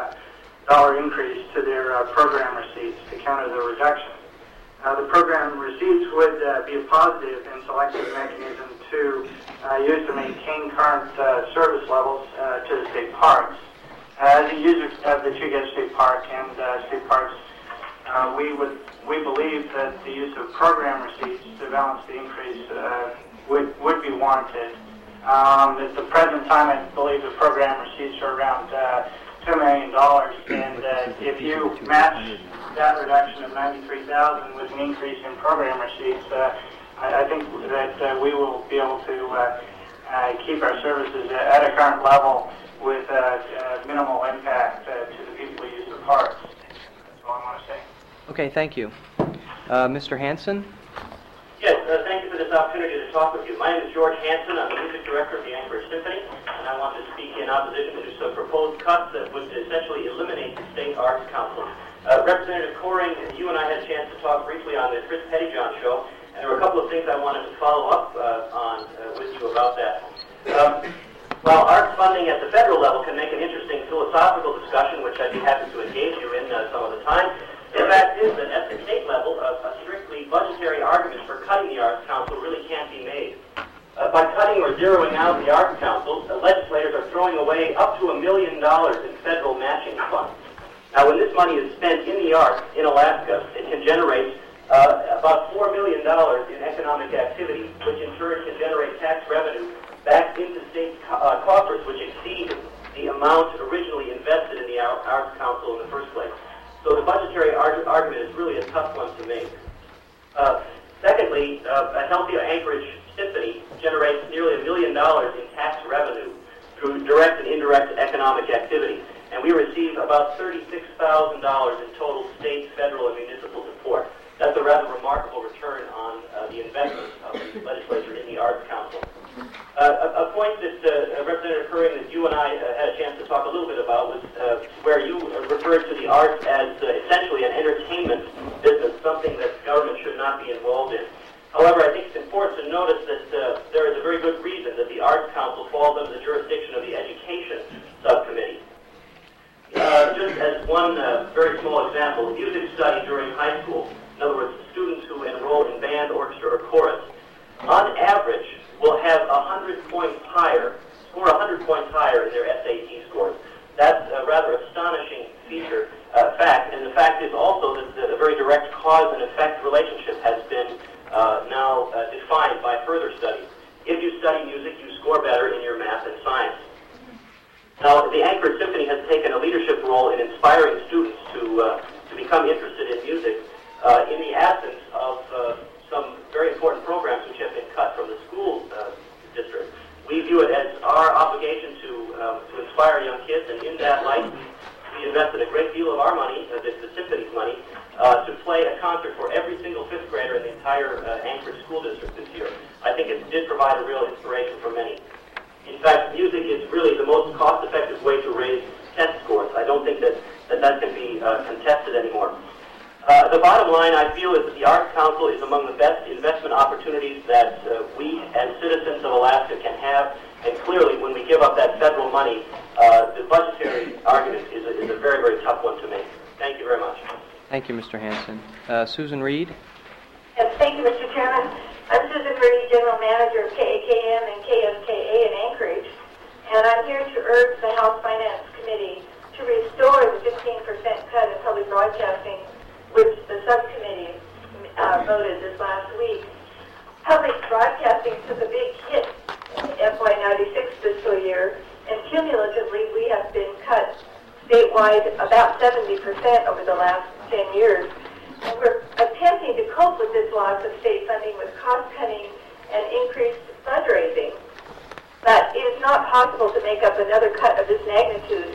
dollars uh, increase to their uh, program receipts to counter the reduction. Uh, the program receipts would uh, be a positive and selective mechanism to uh, use to maintain current uh, service levels uh, to the state parks. Uh, as a user of the Chugach State Park and uh, state parks, uh, we would we believe that the use of program receipts to balance the increase uh, would would be warranted. Um, at the present time, I believe the program receipts are around uh, two million dollars, and uh, if you match that reduction of ninety-three thousand dollars with an increase in program receipts, uh, I, I think that uh, we will be able to uh, uh, keep our services at a current level with uh, uh, minimal impact uh, to the people who use the parks. That's all I want to say. Okay, thank you. Uh, Mister Hanson? Yes, uh, thank you for this opportunity to talk with you. My name is George Hanson. I'm the music director of the Anchorage Symphony, and I want to speak in opposition to some proposed cuts that would essentially eliminate the State Arts Council. Uh, Representative Coring, you and I had a chance to talk briefly on the Chris Pettyjohn show, and there were a couple of things I wanted to follow up uh, on uh, with you about that. Um, while arts funding at the federal level can make an interesting philosophical discussion, which I'd be happy to engage you in uh, some of the time, the fact is that at the state level, uh, a strictly budgetary argument for cutting the Arts Council really can't be made. Uh, by cutting or zeroing out the Arts Council, the legislators are throwing away up to a million dollars in federal matching funds. Now, when this money is spent in the arts in Alaska, it can generate uh, about four million dollars in economic activity, which in turn can generate tax revenue back into state uh, coffers, which exceed the amount originally invested in the Arts Council in the first place. So the budgetary arg argument is really a tough one to make. Uh, secondly, uh, a healthier Anchorage Symphony generates nearly a million dollars in tax revenue through direct and indirect economic activity. And we receive about thirty-six thousand dollars in total state, federal, and municipal support. That's a rather remarkable return on uh, the investment of the legislature in the Arts Council. Uh, a, a point that uh, Representative Coring, that you and I uh, had a chance to talk a little bit about, was uh, where you referred to the arts as uh, essentially an entertainment business, something that government should not be involved in. However, I think it's important to notice that uh, there is a very good reason that the Arts Council falls under the jurisdiction of the Education Subcommittee. Uh, just as one uh, very small example, music study during high school, in other words, students who enroll in band, orchestra, or chorus, on average, will have one hundred points higher, score one hundred points higher in their S A T scores. That's a rather astonishing feature, uh, fact, and the fact is also that the, a very direct cause and effect relationship has been uh, now uh, defined by further studies. If you study music, you score better in your math and science. Now, the Anchorage Symphony has taken a leadership role in inspiring students to, uh, to become interested in music uh, in the absence of uh, some very important programs which have been cut from the school uh, district. We view it as our obligation to, um, to inspire young kids, and in that light, we invested a great deal of our money, uh, the, the Symphony's money, uh, to play a concert for every single fifth grader in the entire uh, Anchorage School District this year. I think it did provide a real inspiration for many. In fact, music is really the most cost-effective way to raise test scores. I don't think that that, that can be uh, contested anymore. Uh, the bottom line, I feel, is that the Arts Council is among the best investment opportunities that uh, we as citizens of Alaska can have. And clearly, when we give up that federal money, uh, the budgetary argument is a, is a very, very tough one to make. Thank you very much. Thank you, Mister Hanson. Uh, Susan Reed. Yes, thank you, Mister Chairman. I'm Susan Reed, General Manager of K A K M and K S K A in Anchorage, and I'm here to urge the House Finance Committee to restore the fifteen percent cut in public broadcasting, which the subcommittee uh, voted this last week. Public broadcasting took a big hit in the F Y ninety-six fiscal year, and cumulatively we have been cut statewide about seventy percent over the last ten years. And we're attempting to cope with this loss of state funding with cost-cutting and increased fundraising. But it is not possible to make up another cut of this magnitude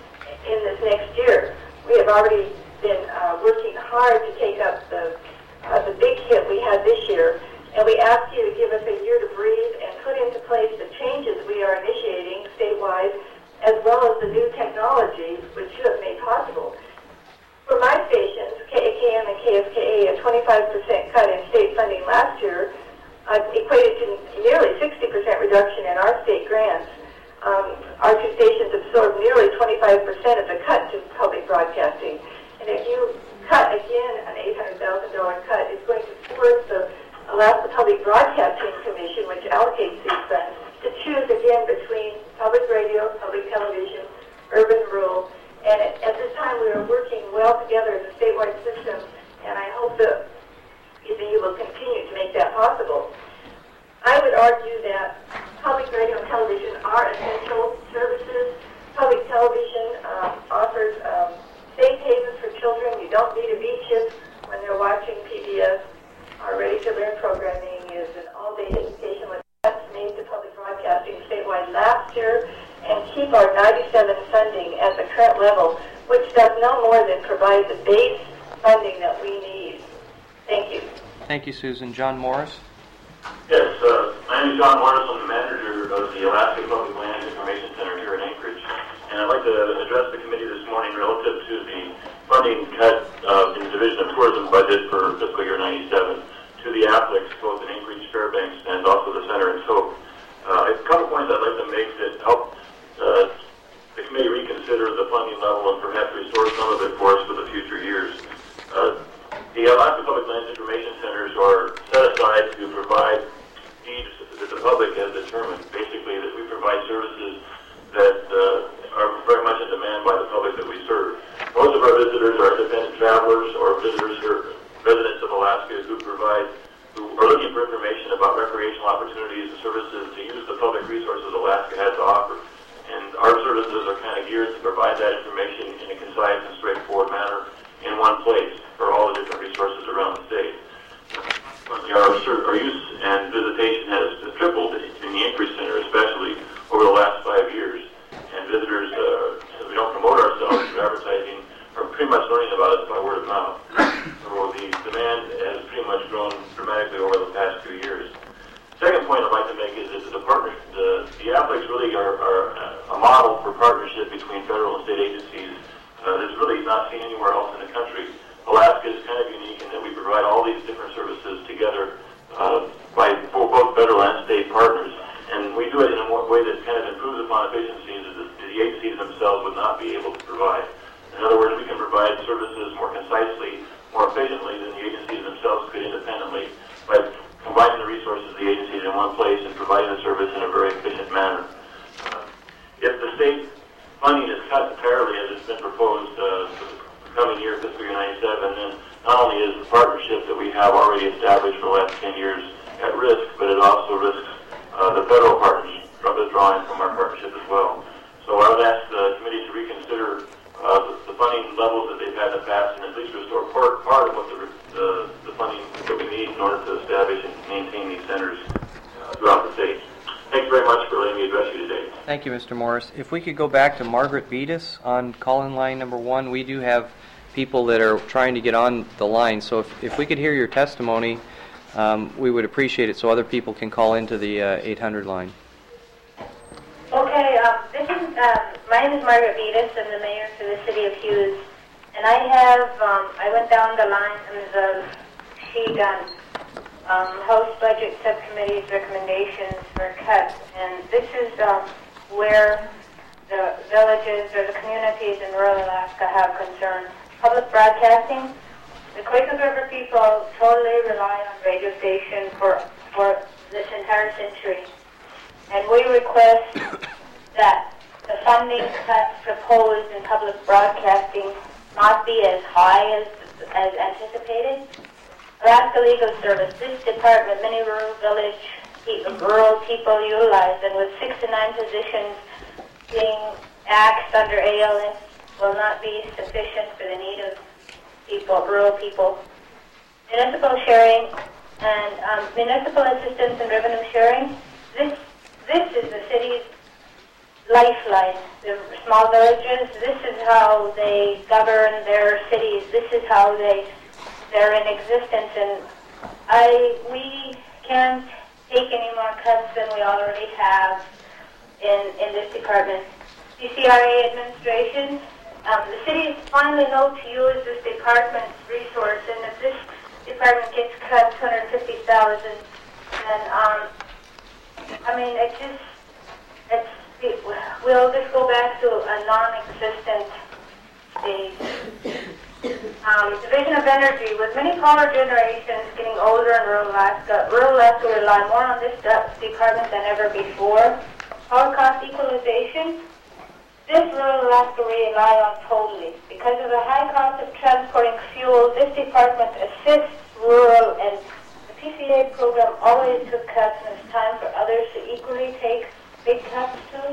in this next year. We have already been uh, working hard to take up the, uh, the big hit we had this year, and we ask you to give us a year to breathe and put into place the changes we are initiating statewide, as well as the new technology which you have made possible. For my stations, K A K M and K S K A, a twenty-five percent cut in state funding last year uh, equated to nearly sixty percent reduction in our state grants. Um, our two stations absorbed nearly twenty-five percent of the cut to public broadcasting. And if you cut again an eight hundred thousand dollars cut, it's going to force the Alaska Public Broadcasting Commission, which allocates these funds, to choose again between public radio, public television, urban, rural. And at, at this time, we are working well together as a statewide system, and I hope that you will continue to make that possible. I would argue that public radio and television are essential services. Public television um, offers um, safe havens for children. You don't need a V-chip when they're watching P B S. Our ready-to-learn programming is an all-day education with cuts made to public broadcasting statewide last year, and keep our ninety-seven funding at the current level, which does no more than provide the base funding that we need. Thank you. Thank you, Susan. John Morris. Yes, uh, my name is John Morris. I'm the manager of the Alaska Public Land Information Center here in Anchorage, and I'd like to address the committee this morning relative to the funding cut uh, in the Division of Tourism budget for fiscal year ninety-seven to the A P L I Cs, both in Anchorage, Fairbanks, and also the center in Tok. Uh, a couple points I'd like to make that help Uh, the committee reconsider the funding level and perhaps restore some of it for us for the future years. Uh, the Alaska Public Lands Information Centers are set aside to provide needs that the public has determined. Basically, that we provide services that uh, are very much in demand by the public that we serve. Most of our visitors are independent travelers or visitors who are residents of Alaska who provide who are looking for information about recreational opportunities and services to use the public resources Alaska has to offer. And our services are kind of geared to provide that information in a concise and straightforward manner in one place for all the different resources around the state. Our, our use and visitation has tripled in the Anchorage Center, especially over the last five years. And visitors, uh, since we don't promote ourselves through advertising, are pretty much learning about us by word of mouth. So the demand has pretty much grown dramatically over the past few years. Second point I'd like to make is that the partner, the, the A P L I Cs really are, are a model for partnership between federal and state agencies uh, that's really not seen anywhere else in the country. Alaska is kind of unique in that we provide all these different services together uh, by for both federal and state partners, and we do it in a more way that kind of improves upon efficiencies that the, the agencies themselves would not be able to provide. In other words, we can provide services more concisely, more efficiently than the agencies themselves could independently by combining the resources of the agencies in one place and providing the service in a very efficient manner. Uh, if the state funding is cut entirely as it's been proposed uh, for the coming year, fiscal year ninety-seven, then not only is the partnership that we have already established for the last ten years at risk, but it also risks uh, the federal partners from withdrawing from our partnership as well. So I would ask committee to reconsider uh, the, the funding levels that they've had in the past and at least restore part, part of what the, the, the funding that we need in order to establish and maintain these centers uh, throughout the state. Thanks very much for letting me address you today. Thank you, Mister Morris. If we could go back to Margaret Beatus on call-in line number one, we do have people that are trying to get on the line. So if, if we could hear your testimony, um, we would appreciate it so other people can call into the uh, eight hundred line. Okay, um, this is, um, my name is Margaret Beatus. I'm the mayor for the city of Hughes. And I have, um, I went down the line of the sheet on um, House Budget Subcommittee's recommendations for cuts. And this is um, where the villages or the communities in rural Alaska have concerns. Public broadcasting. The Quaker River people totally rely on radio station for, for this entire century. And we request that the funding cuts proposed in public broadcasting not be as high as, as anticipated. Alaska Legal Service, this department, many rural village, rural people utilize, and with six to nine positions being axed under A L S, will not be sufficient for the need of people, rural people. Municipal sharing and um, municipal assistance and revenue sharing. This this is the city's lifeline. The small villages. This is how they govern their cities. This is how they they're in existence. And I we can't take any more cuts than we already have in in this department. C C R A administration. Um, the city finally knows to use this department's resource, and if this department gets cut two hundred fifty thousand dollars, then um, I mean it just it's it, we'll just go back to a non-existent stage. Um, Division of Energy, with many power generations getting older in rural Alaska, rural Alaska rely more on this department than ever before. Power cost equalization. This rural Alaska rely on totally. Because of the high cost of transporting fuel, this department assists rural, and the P C A program always took cuts, and it's time for others to equally take big cuts too.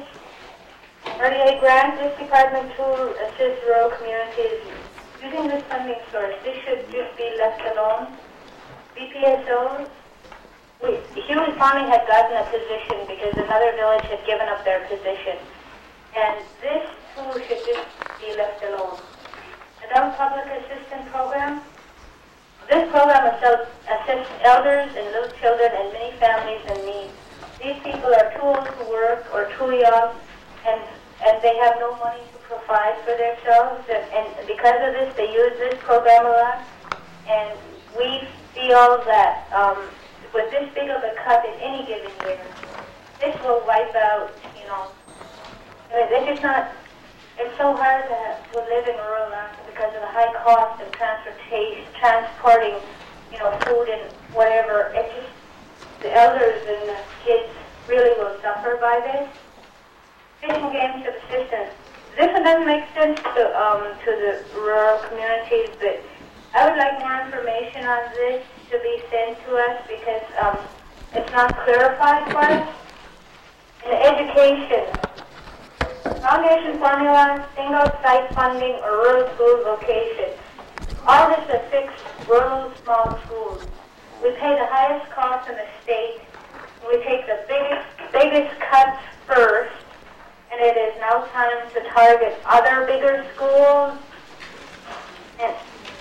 R D A grants, this department to assist rural communities using this funding source. This should just be left alone. B P S Os, we, Hughes finally had gotten a position because another village had given up their position. And this too should just be left alone. Adult Public Assistance Program. This program assists elders and little children and many families in need. These people are too old to work or too young, and and they have no money to provide for themselves. And, and because of this, they use this program a lot. And we feel that um, with this big of a cut in any given year, this will wipe out, you know, I mean, it's just not, it's so hard to, to live in rural Alaska because of the high cost of transportation, transporting, you know, food and whatever. It just, the elders and the kids really will suffer by this. Fishing game subsistence. This one doesn't make sense to, um, to the rural communities, but I would like more information on this to be sent to us because um, it's not clarified for us. In education, foundation formula, single site funding, or rural school vocation. All this affects rural small schools. We pay the highest cost in the state. We take the biggest, biggest cuts first, and it is now time to target other bigger schools. And,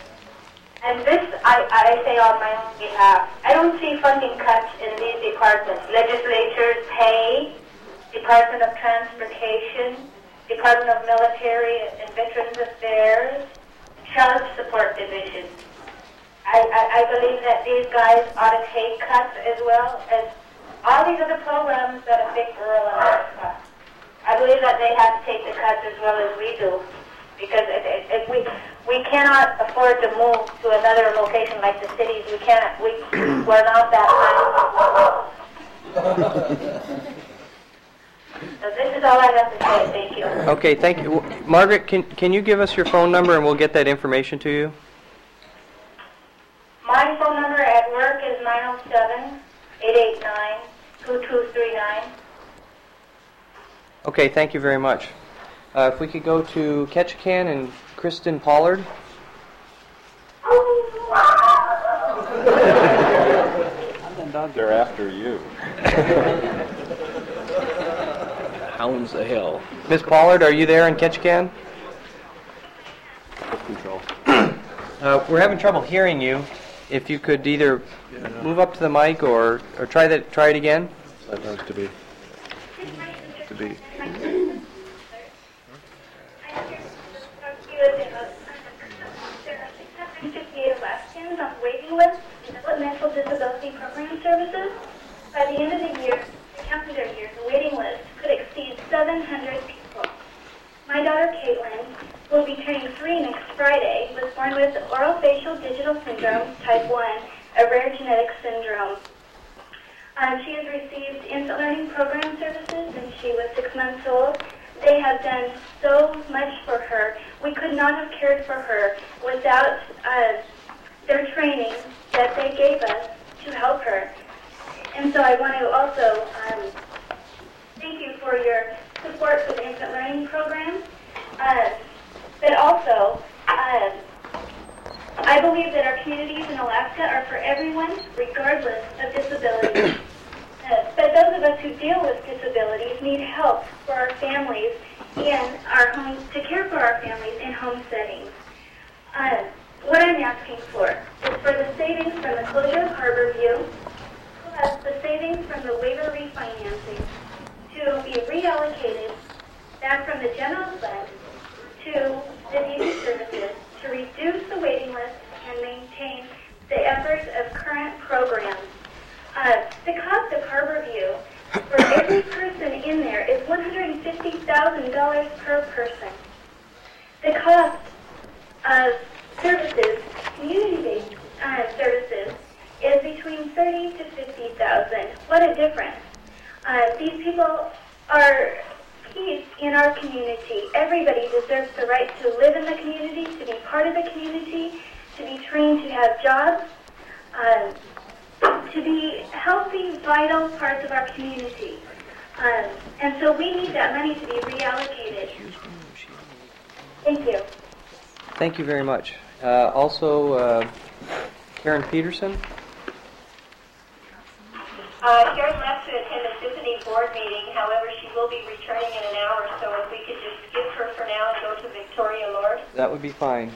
and this, I, I say on my own behalf, I don't see funding cuts in these departments. Legislatures pay, Department of Transportation, Department of Military and Veterans Affairs, Child Support Division. I, I, I believe that these guys ought to take cuts as well as all these other programs that affect rural Alaska. I believe that they have to take the cuts as well as we do, because if, if we we cannot afford to move to another location like the cities. We can't. We we're not that high. So this is all I have to say. Thank you. Okay, thank you. W- Margaret, can can you give us your phone number and we'll get that information to you? My phone number at work is nine oh seven, eight eight nine, two two three nine. Okay, thank you very much. Uh, if we could go to Ketchikan and Kristen Pollard. They're after you. Hounds of hell. Miss Pollard, are you there in Ketchikan? Control. Uh, we're having trouble hearing you. If you could either move up to the mic or, or try that, try it again. That has to be. To be. fifty-eight Alaskans on the waiting list in developmental disability program services. By the end of the year, the calendar year, the waiting list could exceed seven hundred people. My daughter Caitlin will be turning three next Friday, was born with orofacial digital syndrome type one, a rare genetic syndrome. Um, she has received infant learning program services since she was six months old. They have done so much for her. We could not have cared for her without uh, their training that they gave us to help her. And so I want to also um, thank you for your support for the infant learning program. Uh, but also, uh, I believe that our communities in Alaska are for everyone, regardless of disability. Uh, but those of us who deal with disabilities need help for our families in our homes, to care for our families in home settings. Uh, what I'm asking for is for the savings from the closure of Harborview, plus the savings from the waiver refinancing, to be reallocated back from the general fund to the needy services to reduce the waiting list and maintain the efforts of current programs. Uh, the cost of Harborview for every person in there is one hundred fifty thousand dollars per person. The cost of services, community-based uh, services, is between thirty to fifty thousand. What a difference! Uh, these people are keys in our community. Everybody deserves the right to live in the community, to be part of the community, to be trained to have jobs, uh, to be healthy, vital parts of our community. Um, and so we need that money to be reallocated. Thank you. Thank you very much. Uh, also, uh, Karen Peterson. Uh, Karen left to attend a Symphony board meeting. However, she will be returning in an hour, so if we could just skip her for now and go to Victoria Lord. That would be fine.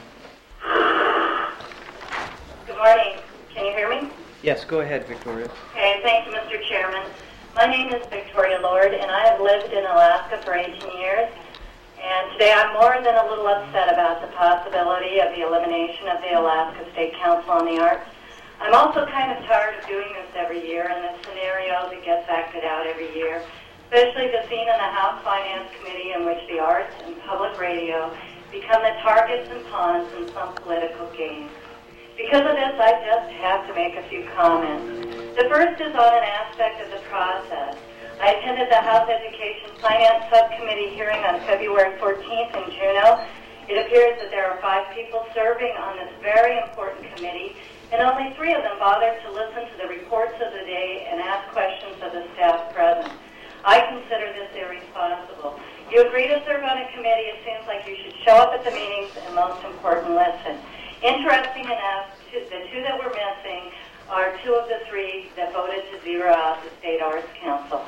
Good morning. Can you hear me? Yes, go ahead, Victoria. Okay, thank you, Mister Chairman. My name is Victoria Lord, and I have lived in Alaska for eighteen years. And today I'm more than a little upset about the possibility of the elimination of the Alaska State Council on the Arts. I'm also kind of tired of doing this every year and the scenario that gets acted out every year, especially the scene in the House Finance Committee in which the arts and public radio become the targets and pawns in some political game. Because of this, I just have to make a few comments. The first is on an aspect of the process. I attended the House Education Finance Subcommittee hearing on February fourteenth in Juneau. It appears that there are five people serving on this very important committee, and only three of them bothered to listen to the reports of the day and ask questions of the staff present. I consider this irresponsible. You agree to serve on a committee, it seems like you should show up at the meetings and, most important, listen. Interesting enough, two, the two that we're missing are two of the three that voted to zero out the State Arts Council.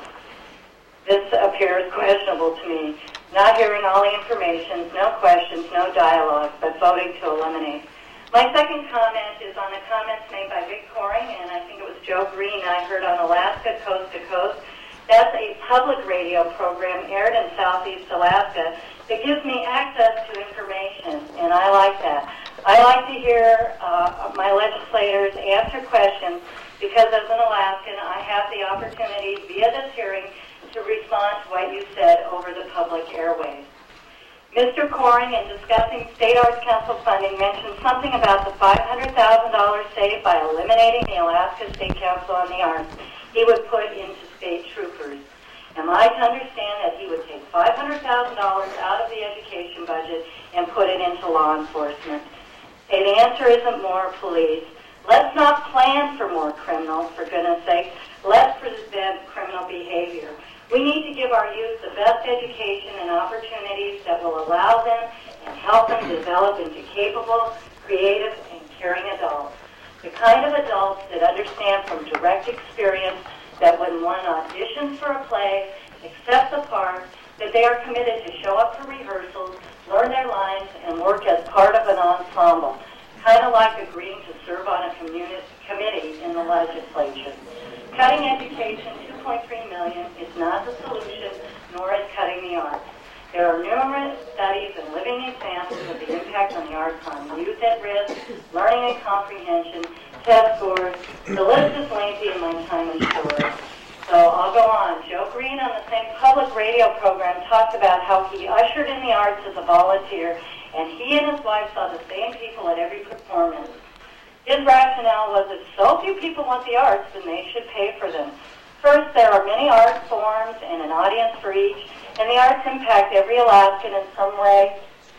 This appears questionable to me. Not hearing all the information, no questions, no dialogue, but voting to eliminate. My second comment is on the comments made by Vic Coring, and I think it was Joe Green I heard on Alaska Coast to Coast. That's a public radio program aired in Southeast Alaska that gives me access to information, and I like that. I like to hear uh, my legislators answer questions because as an Alaskan, I have the opportunity via this hearing to respond to what you said over the public airwaves. Mister Coring, in discussing State Arts Council funding, mentioned something about the five hundred thousand dollars saved by eliminating the Alaska State Council on the Arts he would put into state troopers. Am I to understand that he would take five hundred thousand dollars out of the education budget and put it into law enforcement? Hey, the answer isn't more police. Let's not plan for more criminals, for goodness sake. Let's prevent criminal behavior. We need to give our youth the best education and opportunities that will allow them and help them develop into capable, creative, and caring adults. The kind of adults that understand from direct experience that when one auditions for a play, accepts a part, that they are committed to show up for rehearsals, learn their lines, and work as part of an ensemble, kind of like agreeing to serve on a communi- committee in the legislature. Cutting education two point three million dollars is not the solution, nor is cutting the arts. There are numerous studies and living examples of the impact on the arts on youth at risk, learning and comprehension, test scores. The list is lengthy and my time is short. So I'll go on. Joe Green on the same public radio program talked about how he ushered in the arts as a volunteer, and he and his wife saw the same people at every performance. His rationale was if so few people want the arts, then they should pay for them. First, there are many art forms and an audience for each, and the arts impact every Alaskan in some way,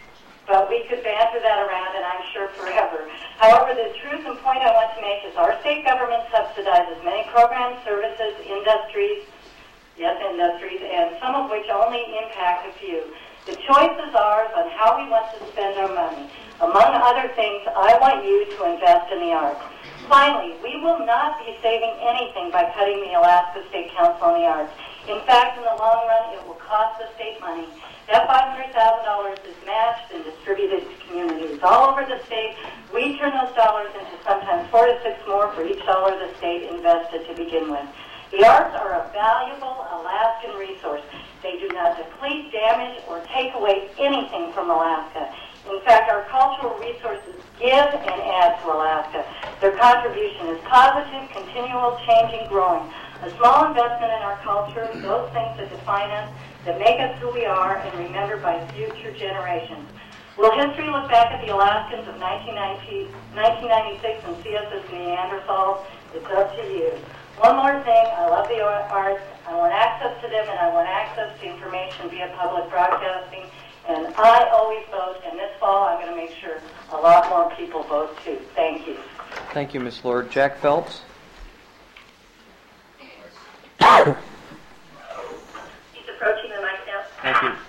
but we could banter that around, and I'm sure forever. However, the truth and point I want to make is our state government subsidizes many programs, services, industries, yes, industries, and some of which only impact a few. The choice is ours on how we want to spend our money. Among other things, I want you to invest in the arts. Finally, we will not be saving anything by cutting the Alaska State Council on the Arts. In fact, in the long run, it will cost the state money. That five hundred thousand dollars is matched and distributed to communities all over the state. We turn those dollars into sometimes four to six more for each dollar the state invested to begin with. The arts are a valuable Alaskan resource. They do not deplete, damage, or take away anything from Alaska. In fact, our cultural resources give and add to Alaska. Their contribution is positive, continual, changing, growing. A small investment in our culture, those things that define us, that make us who we are and remembered by future generations. Will history look back at the Alaskans of nineteen ninety-six and see us as Neanderthals? It's up to you. One more thing, I love the arts. I want access to them, and I want access to information via public broadcasting. And I always vote, and this fall I'm going to make sure a lot more people vote too. Thank you. Thank you, Miz Lord. Jack Phelps. He's approaching the mic now. Thank you.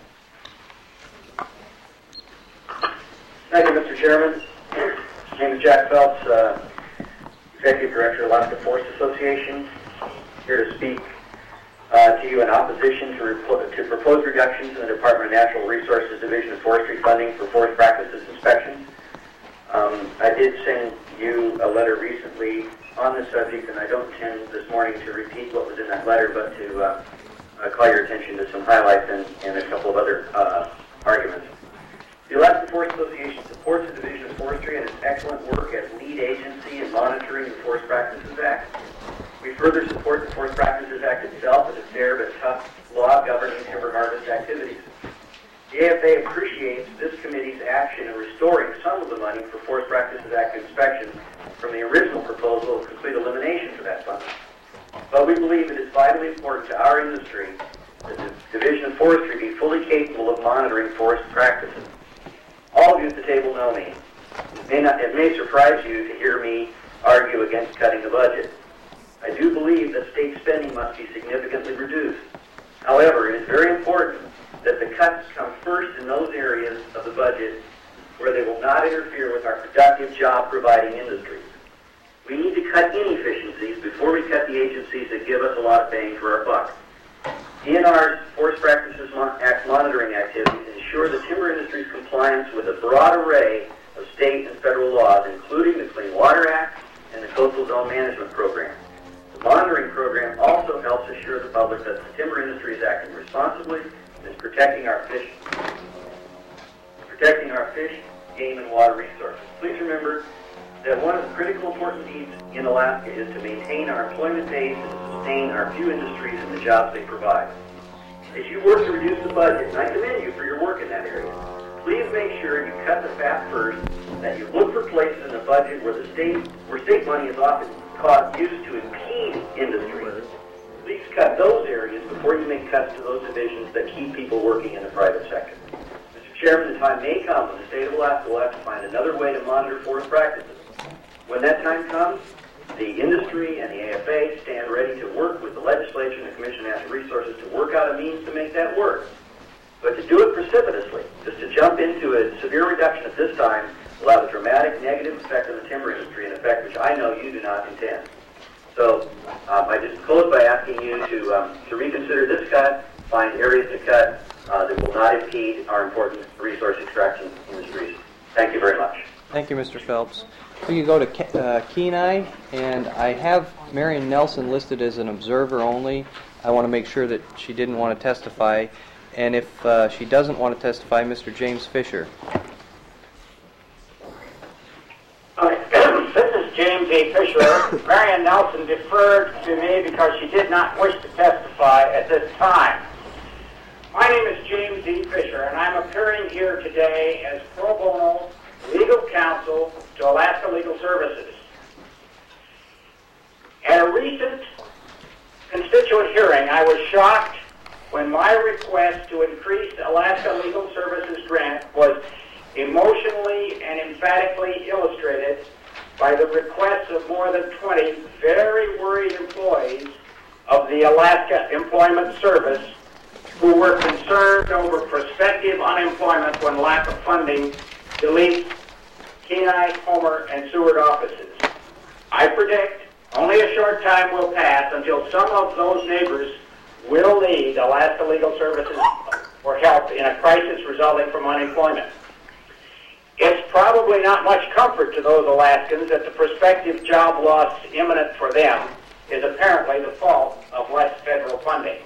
Thank you, Mister Chairman. My name is Jack Phelps, uh, Executive Director of Alaska Forest Association, here to speak uh, to you in opposition to, repl- to proposed reductions in the Department of Natural Resources Division of Forestry funding for forest practices inspections. Um, I did send you a letter recently on this subject, and I don't intend this morning to repeat what was in that letter, but to uh, uh, call your attention to some highlights and, and a couple of other uh, arguments. The Alaska Forest Association supports the Division of Forestry and its excellent work as lead agency in monitoring the Forest Practices Act. We further support the Forest Practices Act itself as a fair but tough law governing timber harvest activities. The A F A appreciates this committee's action in restoring some of the money for Forest Practices Act inspections from the original proposal of complete elimination for that funding. But we believe it is vitally important to our industry that the Division of Forestry be fully capable of monitoring forest practices. All of you at the table know me. It may, not, it may surprise you to hear me argue against cutting the budget. I do believe that state spending must be significantly reduced. However, it is very important that the cuts come first in those areas of the budget where they will not interfere with our productive job-providing industries. We need to cut inefficiencies before we cut the agencies that give us a lot of bang for our buck. D N R's Forest Practices Act monitoring activities ensure the timber industry's compliance with a broad array of state and federal laws, including the Clean Water Act and the Coastal Zone Management Program. The monitoring program also helps assure the public that the timber industry is acting responsibly and is protecting our fish, protecting our fish, game, and water resources. Please remember that one of the critical important needs in Alaska is to maintain our employment base and to sustain our few industries and the jobs they provide. As you work to reduce the budget, and I commend you for your work in that area, please make sure you cut the fat first, that you look for places in the budget where the state, where state money is often caught used to impede industry. Please cut those areas before you make cuts to those divisions that keep people working in the private sector. Mister Chairman, the time may come when the state of Alaska will have to find another way to monitor forest practices. When that time comes, the industry and the A F A stand ready to work with the legislature and the Commission Natural Resources to work out a means to make that work. But to do it precipitously, just to jump into a severe reduction at this time, will have a dramatic negative effect on the timber industry, an effect which I know you do not intend. So um, I just close by asking you to, um, to reconsider this cut, find areas to cut uh, that will not impede our important resource extraction industries. Thank you very much. Thank you, Mister Phelps. We can go to Ke- uh, Kenai, and I have Marion Nelson listed as an observer only. I want to make sure that she didn't want to testify. And if uh, she doesn't want to testify, Mister James Fisher. This is James A. Fisher. Marion Nelson deferred to me because she did not wish to testify at this time. My name is James E. Fisher, and I'm appearing here today as pro bono legal counsel to Alaska Legal Services. At a recent constituent hearing, I was shocked when my request to increase Alaska Legal Services grant was emotionally and emphatically illustrated by the requests of more than twenty very worried employees of the Alaska Employment Service who were concerned over prospective unemployment when lack of funding deletes Kenai, Homer, and Seward offices. I predict only a short time will pass until some of those neighbors will need Alaska Legal Services for help in a crisis resulting from unemployment. It's probably not much comfort to those Alaskans that the prospective job loss imminent for them is apparently the fault of less federal funding.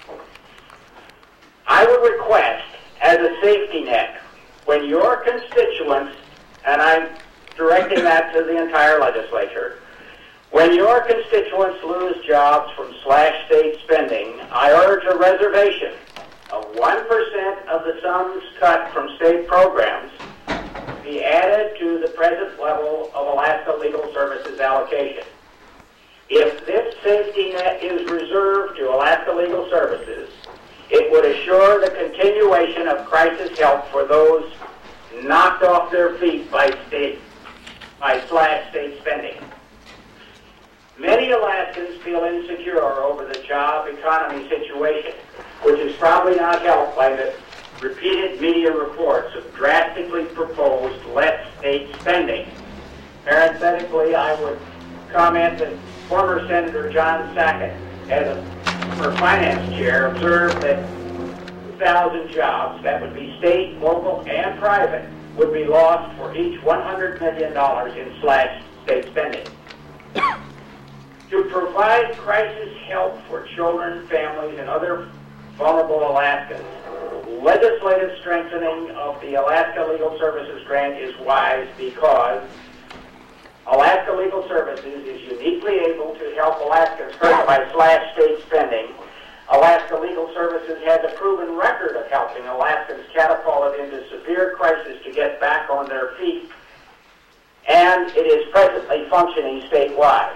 I would request, as a safety net, when your constituents, and I'm directing that to the entire legislature, when your constituents lose jobs from slash state spending, I urge a reservation of one percent of the sums cut from state programs be added to the present level of Alaska Legal Services allocation. If this safety net is reserved to Alaska Legal Services, it would assure the continuation of crisis help for those knocked off their feet by state by slash state spending. Many Alaskans feel insecure over the job economy situation, which is probably not helped by the repeated media reports of drastically proposed less state spending. Parenthetically, I would comment that former Senator John Sackett, as a former finance chair, observed that two thousand jobs, that would be state, local, and private, would be lost for each one hundred million dollars in slash state spending. To provide crisis help for children, families, and other vulnerable Alaskans, legislative strengthening of the Alaska Legal Services grant is wise because Alaska Legal Services is uniquely able to help Alaskans hurt by slash state spending. Alaska Legal Services has a proven record of helping Alaskans catapulted into severe crisis to get back on their feet, and it is presently functioning statewide.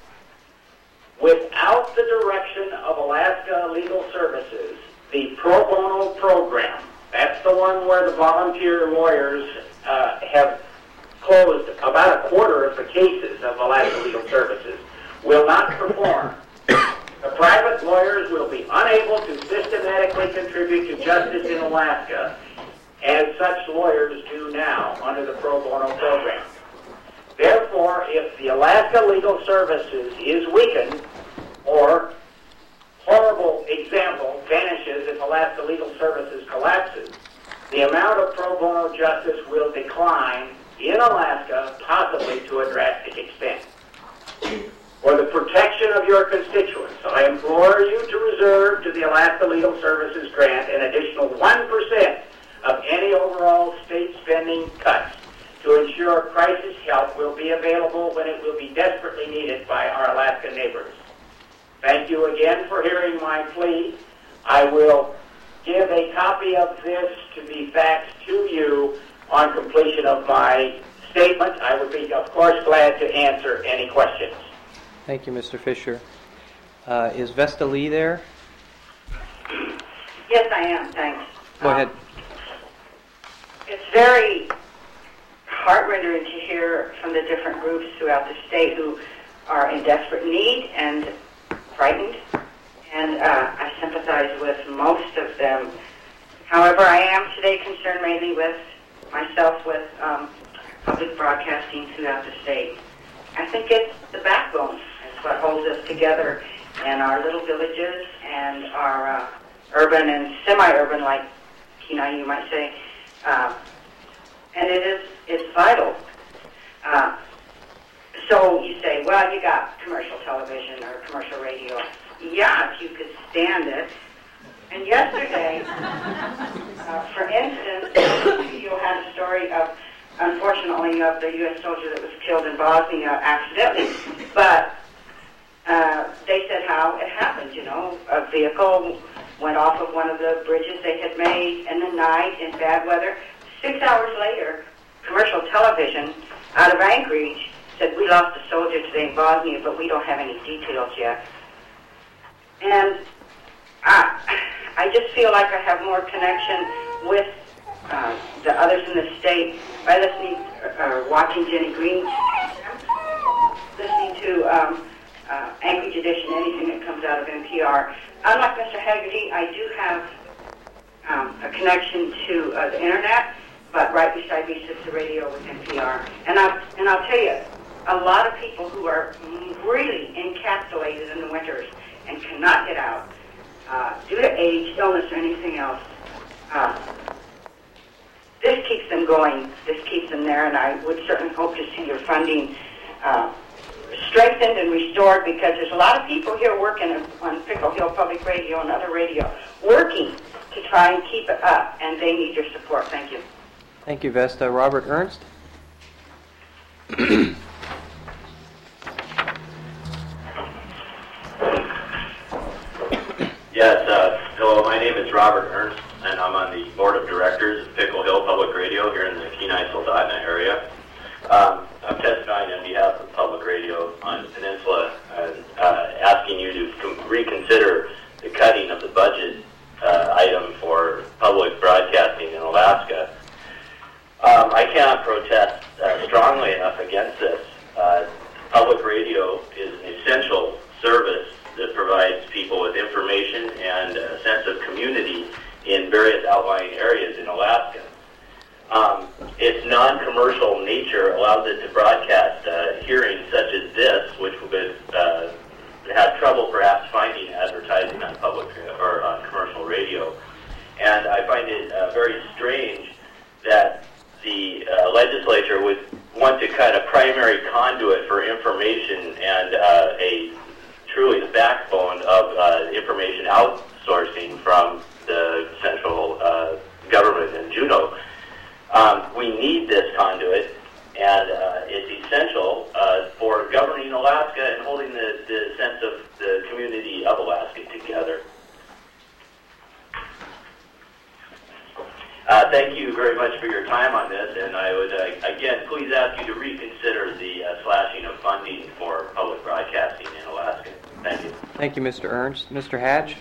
Without the direction of Alaska Legal Services, the pro bono program, that's the one where the volunteer lawyers uh, have closed about a quarter of the cases of Alaska Legal Services, will not perform. The private lawyers will be unable to systematically contribute to justice in Alaska, as such lawyers do now under the pro bono program. Therefore, if the Alaska Legal Services is weakened, or horrible example vanishes if Alaska Legal Services collapses, the amount of pro bono justice will decline in Alaska, possibly to a drastic extent. For the protection of your constituents, I implore you to reserve to the Alaska Legal Services grant an additional one percent of any overall state spending cuts to ensure crisis help will be available when it will be desperately needed by our Alaska neighbors. Thank you again for hearing my plea. I will give a copy of this to be faxed to you on completion of my statement. I would be, of course, glad to answer any questions. Thank you, Mister Fisher. Uh, is Vesta Lee there? Yes, I am. Thanks. Go ahead. It's very heart-rending to hear from the different groups throughout the state who are in desperate need and frightened. And uh, However, I am today concerned mainly with myself with um, public broadcasting throughout the state. I think it's the backbone. It's what holds us together in our little villages and our uh, urban and semi-urban, like Kenai, you might say. Uh, and it is, it's vital. Uh, so you say, well, you got commercial television or commercial radio. Yeah, if you could stand it. And yesterday, uh, for instance, you had a story of, unfortunately, of the U S soldier that was killed in Bosnia accidentally. But uh, they said how it happened, you know. A vehicle went off of one of the bridges they had made in the night in bad weather. Six hours later, commercial television out of Anchorage said, we lost a soldier today in Bosnia, but we don't have any details yet. And I, I just feel like I have more connection with uh, the others in the state by listening or uh, watching Jenny Green, listening to um, uh, Anchorage Edition, anything that comes out of N P R. Unlike Mister Haggerty, I do have um, a connection to uh, the internet, but right beside me sits the radio with N P R. And I'll, and I'll tell you, a lot of people who are really encapsulated in the winters and cannot get out uh, due to age, illness, or anything else, uh, this keeps them going. This keeps them there, and I would certainly hope to see your funding uh, strengthened and restored, because there's a lot of people here working on Pickle Hill Public Radio and other radio, working to try and keep it up, and they need your support. Thank you. Thank you, Vesta. Robert Ernst? Yes, uh, hello, my name is Robert Ernst, and I'm on the board of directors of Pickle Hill Public Radio here in the Kenai-Soldotna area. Um, I'm testifying on behalf of Public Radio on the Peninsula, and uh, asking you to com- reconsider the cutting of the budget uh, item for public broadcasting in Alaska. Um, I cannot protest uh, strongly enough against this. Uh, public radio is an essential service that provides people with information and a sense of community in various outlying areas in Alaska. Um, its non-commercial nature allows it to broadcast uh, hearings such as this, which would uh, have trouble perhaps finding advertising on public or on commercial radio. And I find it uh, very strange that the uh, legislature would want to cut a primary conduit for information and uh, a truly the backbone of uh, information outsourcing from the central uh, government in Juneau. Um, we need this conduit, and uh, it's essential uh, for governing Alaska and holding the, the sense of the community of Alaska together. Uh, thank you very much for your time on this, and I would, uh, again, please ask you to reconsider the uh, slashing of funding for public broadcasting in Alaska. Thank you. Thank you, Mister Ernst. Mister Hatch?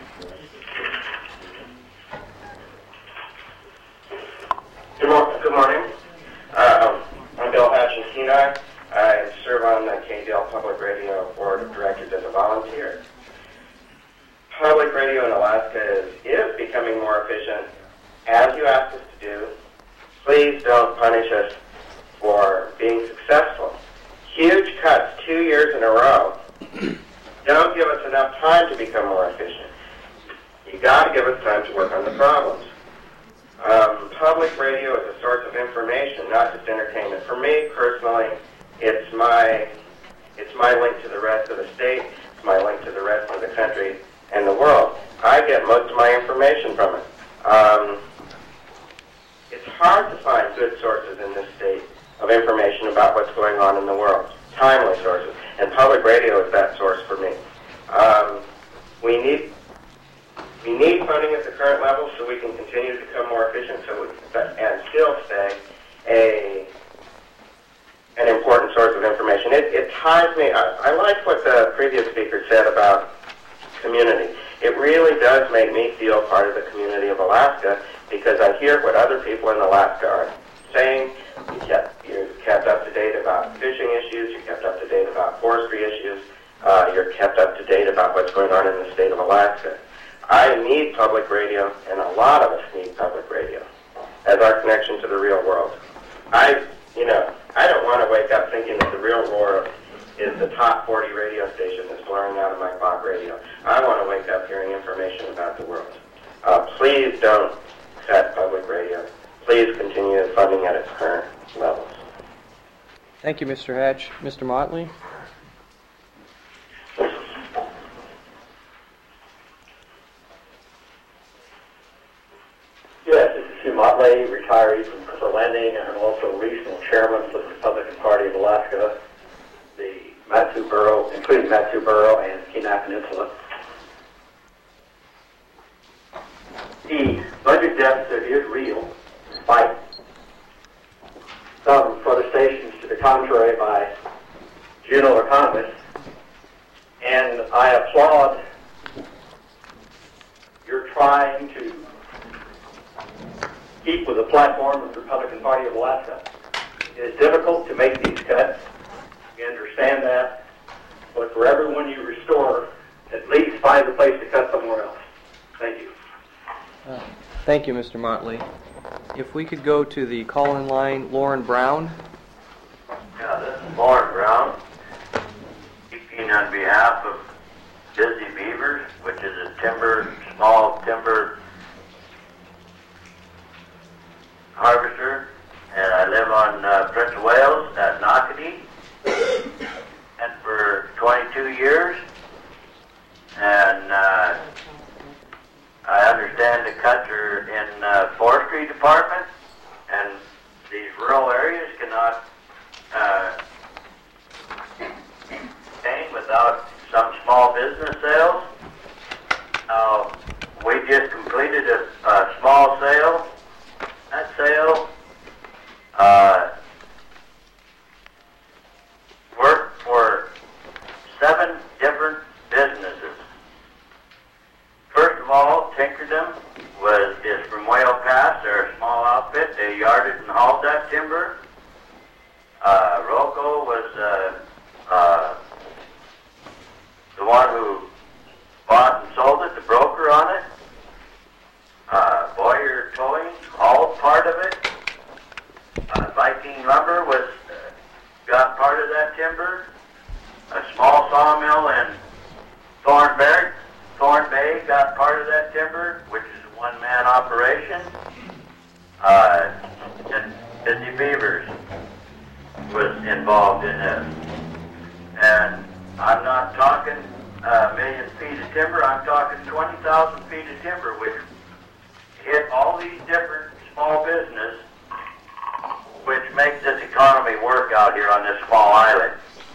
Good, mor- good morning. Uh, I'm Bill Hatch in Kenai. I serve on the K D L Public Radio Board of Directors as a volunteer. Public radio in Alaska is, is becoming more efficient, as you asked us to do. Please don't punish us for being successful. Huge cuts two years in a row don't give us enough time to become more efficient. You got to give us time to work on the problems. Um, public radio is a source of information, not just entertainment. For me personally, it's my it's my link to the rest of the state. It's my link to the rest of the country and the world. I get most of my information from it. Um, it's hard to find good sources in this state of information about what's going on in the world, timely sources, and public radio is that source for me. Um, we need we need funding at the current level so we can continue to become more efficient, so we, and still stay a an important source of information. It, it ties me. I, I like what the previous speaker said about community. It really does make me feel part of the community of Alaska because I hear what other people in Alaska are saying. You kept, you're kept up to date about fishing issues. You're kept up to date about forestry issues. Uh, you're kept up to date about what's going on in the state of Alaska. I need public radio, and a lot of us need public radio as our connection to the real world. I, you know, I don't want to wake up thinking that the real world is the top forty radio station that's blaring out of my clock radio. I want to wake up hearing information about the world. Uh, please don't cut public radio. Please continue funding at its current levels. Thank you, Mister Hatch. Mister Motley? Yes, this is Hugh Motley, retiree from Crystal Landing, and I'm also regional chairman for the Republican Party of Alaska, the Matsu Borough, including Matsu Borough and Kenai Peninsula. The budget deficit is real, despite some protestations to the contrary by Juneau economists, and I applaud your trying to keep with the platform of the Republican Party of Alaska. It is difficult to make these cuts. We understand that. But for everyone you restore, at least find a place to cut somewhere else. Thank you. Uh, thank you, Mister Motley. If we could go to the call-in line, Lauren Brown. Yeah, this is Lauren Brown, speaking on behalf of Busy Beavers, which is a timber, small timber harvester, and I live on uh, Prince of Wales at Knockety, and for twenty-two years, and uh, I understand the cuts are in uh, forestry department, and these rural areas cannot uh, sustain without some small business sales. Now, we just completed a, a small sale. That sale uh, worked for seven different businesses. First of all, Tinkerdom was is from Whale Pass. They're a small outfit. They yarded and hauled that timber. Uh, Rocco was uh, uh, the one who bought and sold it, the broker on it. Uh, Boyer Towing, all part of it. Uh, Viking Lumber was uh, got part of that timber. A small sawmill in Thornberg, Thorn Bay got part of that timber, which is a one-man operation. Uh, and Busy Beavers was involved in this. And I'm not talking a million feet of timber, I'm talking twenty thousand feet of timber, which hit all these different small business, which makes this economy work out here on this small island.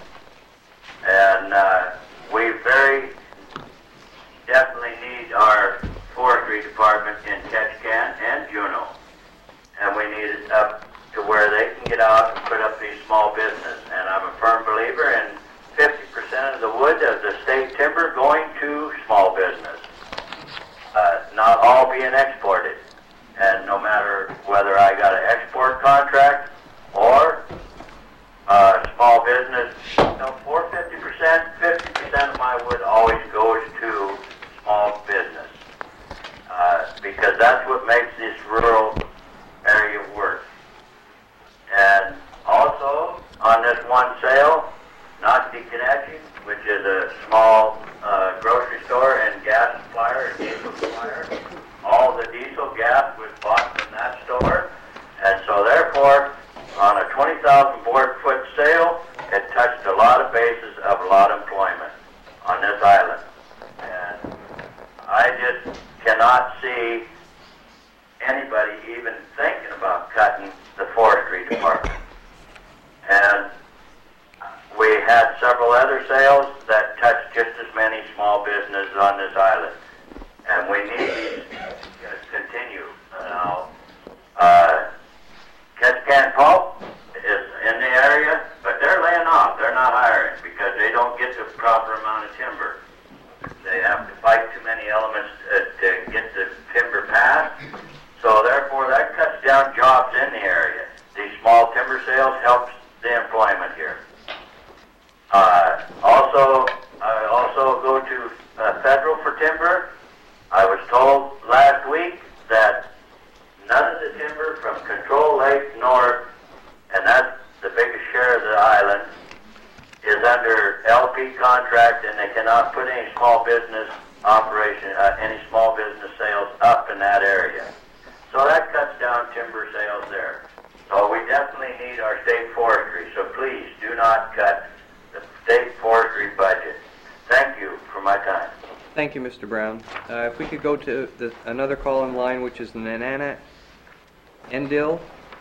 And uh, we very definitely need our forestry department in Ketchikan and Juneau. And we need it up to where they can get out and put up these small business. And I'm a firm believer in fifty percent of the wood of the state timber going to small business. Uh, not all being exported. And no matter whether I got an export contract or uh, small business, you know, for fifty percent, fifty percent of my wood always goes to small business. Uh, because that's what makes this rural area work. And also, on this one sale, Knockety Connection, which is a small uh, grocery store and gas supplier, and diesel supplier. All the diesel gas was bought from that store, and so therefore, on a twenty thousand board foot sale, it touched a lot of bases of a lot of employment on this island. And I just cannot see anybody even thinking about cutting the forestry department. And we had several other sales that touched just as many small businesses on this island. And we need these to continue. Now, uh, Ketchikan Pulp is in the area, but they're laying off. They're not hiring because they don't get the proper amount of timber. They have to fight too many elements uh, to get the timber passed. So therefore, that cuts down jobs in the area. These small timber sales helps the employment here. Uh, also, I also go to uh, federal for timber. I was told last week that none of the timber from Control Lake North, and that's the biggest share of the island, is under L P contract, and they cannot put any small business operation, uh, any small business sales up in that area. So that cuts down timber sales there. So we definitely need our state forestry. So please do not cut the state forestry budget. Thank you for my time. Thank you, Mister Brown. Uh, if we could go to the, another call in line, which is Nenana Endil.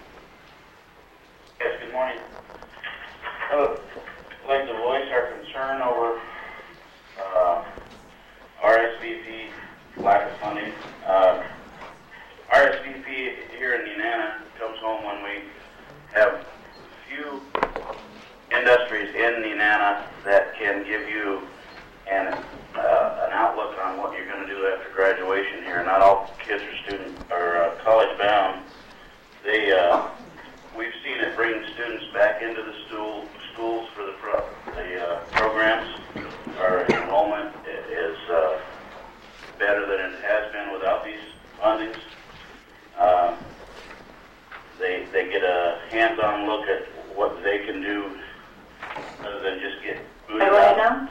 Yes, good morning. I would like to voice our concern over uh, R S V P lack of funding. Uh, R S V P here in Nenana comes home when we have few industries in Nenana that can give you an, uh, an outlook on what you're going to do after graduation here. Not all kids are student or uh, college bound. They, uh, we've seen it bring students back into the school, schools for the, pro, the uh, programs. Our enrollment is uh, better than it has been without these fundings. Um, they, they get a hands-on look at what they can do other than just get booted out,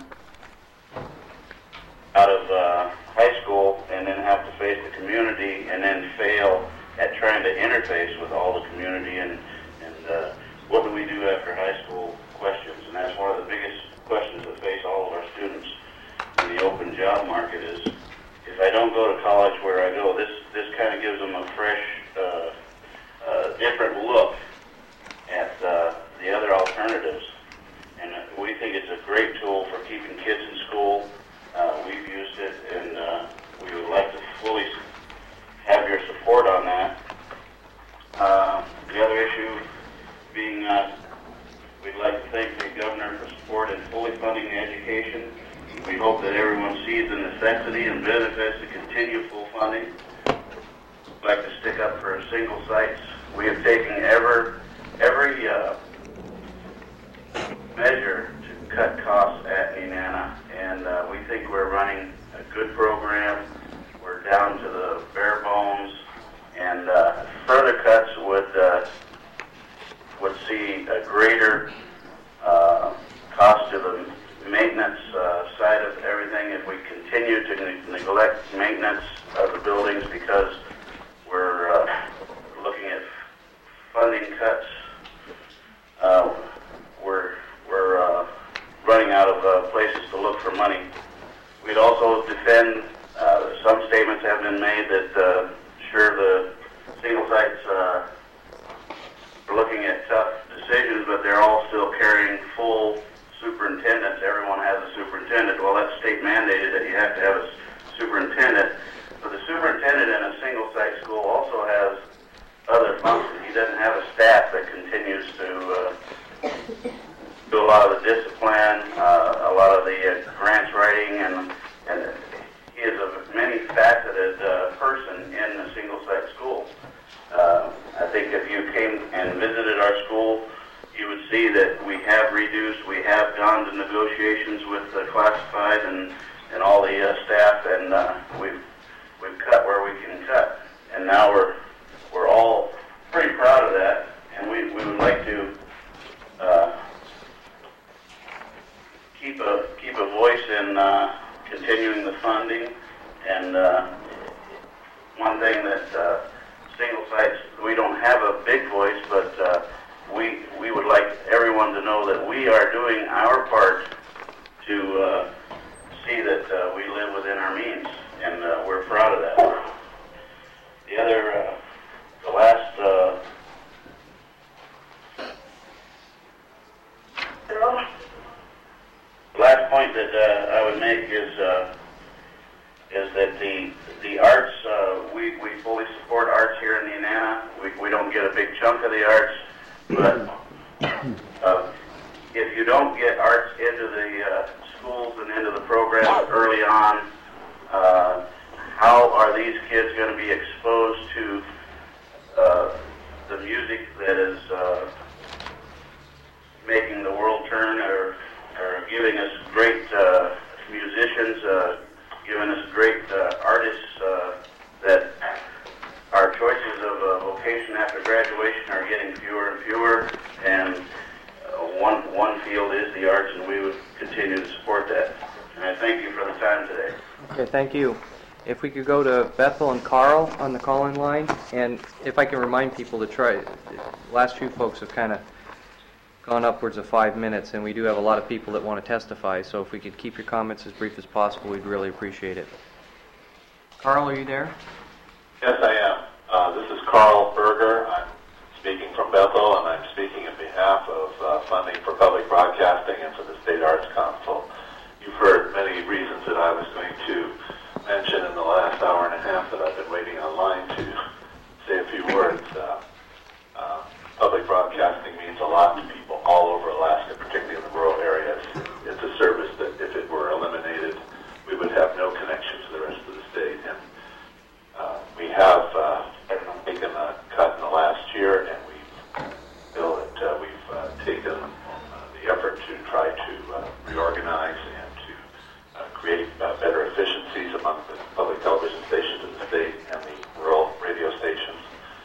out of uh, high school and then have to face the community and then fail at trying to interface with all the community and, and uh, what do we do after high school questions. And that's one of the biggest questions that face all of our students in the open job market is, if I don't go to college, where I go, this, this kind of gives them a fresh, uh, uh, different look at uh, the other alternatives. And uh, we think it's a great tool for keeping kids in school. Uh, we've used it, and uh, we would like to fully have your support on that. Uh, the other issue being, uh, we'd like to thank the governor for support in fully funding the education. We hope that everyone sees the necessity and benefits to continue full funding. We'd like to stick up for single sites. We have taken ever, every uh, measure to cut costs at Nenana, and uh, we think we're running a good program. We're down to the bare bones, and uh, further cuts would uh, would see a greater uh, cost to the maintenance uh, side of everything if we continue to ne- neglect maintenance of the buildings, because we're uh, looking at funding cuts. Uh, we're we're uh, running out of uh, places to look for money. We'd also defend. Uh, some statements have been made that uh, sure the single sites uh, are looking at tough decisions, but they're all still carrying full superintendents. Everyone has a superintendent. Well, that's state mandated that you have to have a superintendent. But the superintendent in a single site school also has other functions. He doesn't have a staff that continues to uh, do a lot of the discipline, uh, a lot of the uh, grants writing, and and he is a many-faceted uh, person in a single-site school. Uh, I think if you came and visited our school, you would see that we have reduced, we have gone to negotiations with the classified and, and all the uh, staff, and uh, we've we've cut where we can cut. And now we're we're all pretty proud of that, and we, we would like to uh, keep a keep a voice in uh, continuing the funding. And uh, one thing that uh, single sites, we don't have a big voice, but uh, we we would like everyone to know that we are doing our part to uh, see that uh, we live within our means, and uh, we're proud of that. The other, uh, the last uh, last point that uh, I would make is uh, is that the the arts, uh, we, we fully support arts here in Nenana. We, we don't get a big chunk of the arts, but uh, if you don't get arts into the uh, schools and into the programs early on, uh, how are these kids going to be exposed to uh, the music that is uh, making the world turn, or, or giving us great uh, musicians, uh, giving us great uh, artists, evacuation are getting fewer and fewer, and uh, one one field is the arts, and we would continue to support that. And I thank you for the time today. Okay, thank you. If we could go to Bethel and Carl on the call-in line, and if I can remind people to try, the last few folks have kind of gone upwards of five minutes, and we do have a lot of people that want to testify, so if we could keep your comments as brief as possible, we'd really appreciate it. Carl, are you there? Yes, I am. Uh, this is Carl Berger. I'm speaking from Bethel, and I'm speaking in behalf of uh, funding for public broadcasting and for the State Arts Council. You've heard many reasons that I was going to mention in the last hour and a half that I've been waiting online to say a few words. Uh, uh, public broadcasting means a lot to people all over Alaska, particularly in the rural areas. It's a service that, if it were eliminated, we would have no connection to the rest of the state. And uh, we have uh, taken a cut in the last year, and we feel that uh, we've uh, taken uh, the effort to try to uh, reorganize and to uh, create uh, better efficiencies among the public television stations in the state and the rural radio stations.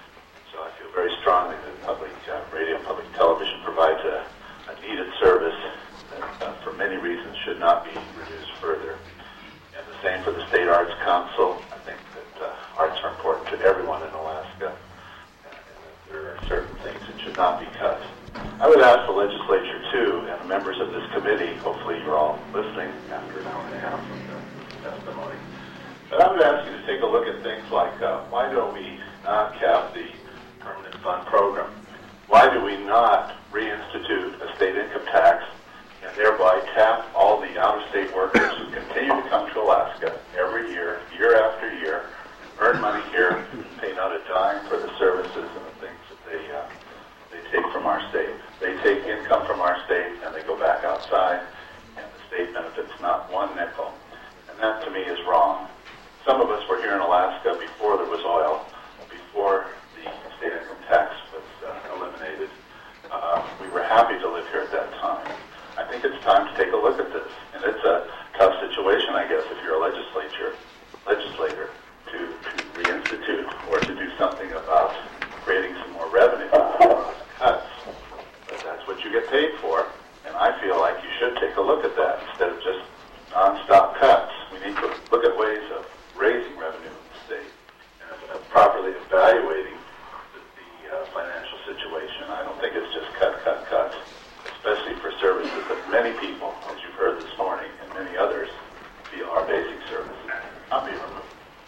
So I feel very strongly that public uh, radio and public television provides a, a needed service that, uh, for many reasons, should not be reduced further. And the same for the State Arts Council. I think that uh, arts are important to everyone in Alaska, and, and that there are certain things that should not be cut. I would ask the legislature, too, and the members of this committee, hopefully you're all listening after an hour and a half of the testimony, but I would ask you to take a look at things like, uh, why don't we not cap the permanent fund program? Why do we not reinstitute a state income tax and thereby tap all the out-of-state workers who continue to come to Alaska every year, year after year, earn money here, pay not a dime for the services and the things that they uh, they take from our state. They take income from our state and they go back outside, and the state benefits not one nickel. And that, to me, is wrong. Some of us were here in Alaska before there was oil, before the state income tax was uh, eliminated. Uh, we were happy to live here at that time. I think it's time to take a look at this. And it's a tough situation, I guess, if you're a legislature, legislator, to, to reinstitute or to do something about creating some more revenue. Cuts. But that's what you get paid for. And I feel like you should take a look at that instead of just non-stop cuts. We need to look at ways of raising revenue in the state and of properly evaluating the, the uh, financial situation. I don't think it's just cut, cut, cut, especially for services that many people, as you've heard this morning, and many others feel are basic services, not be removed.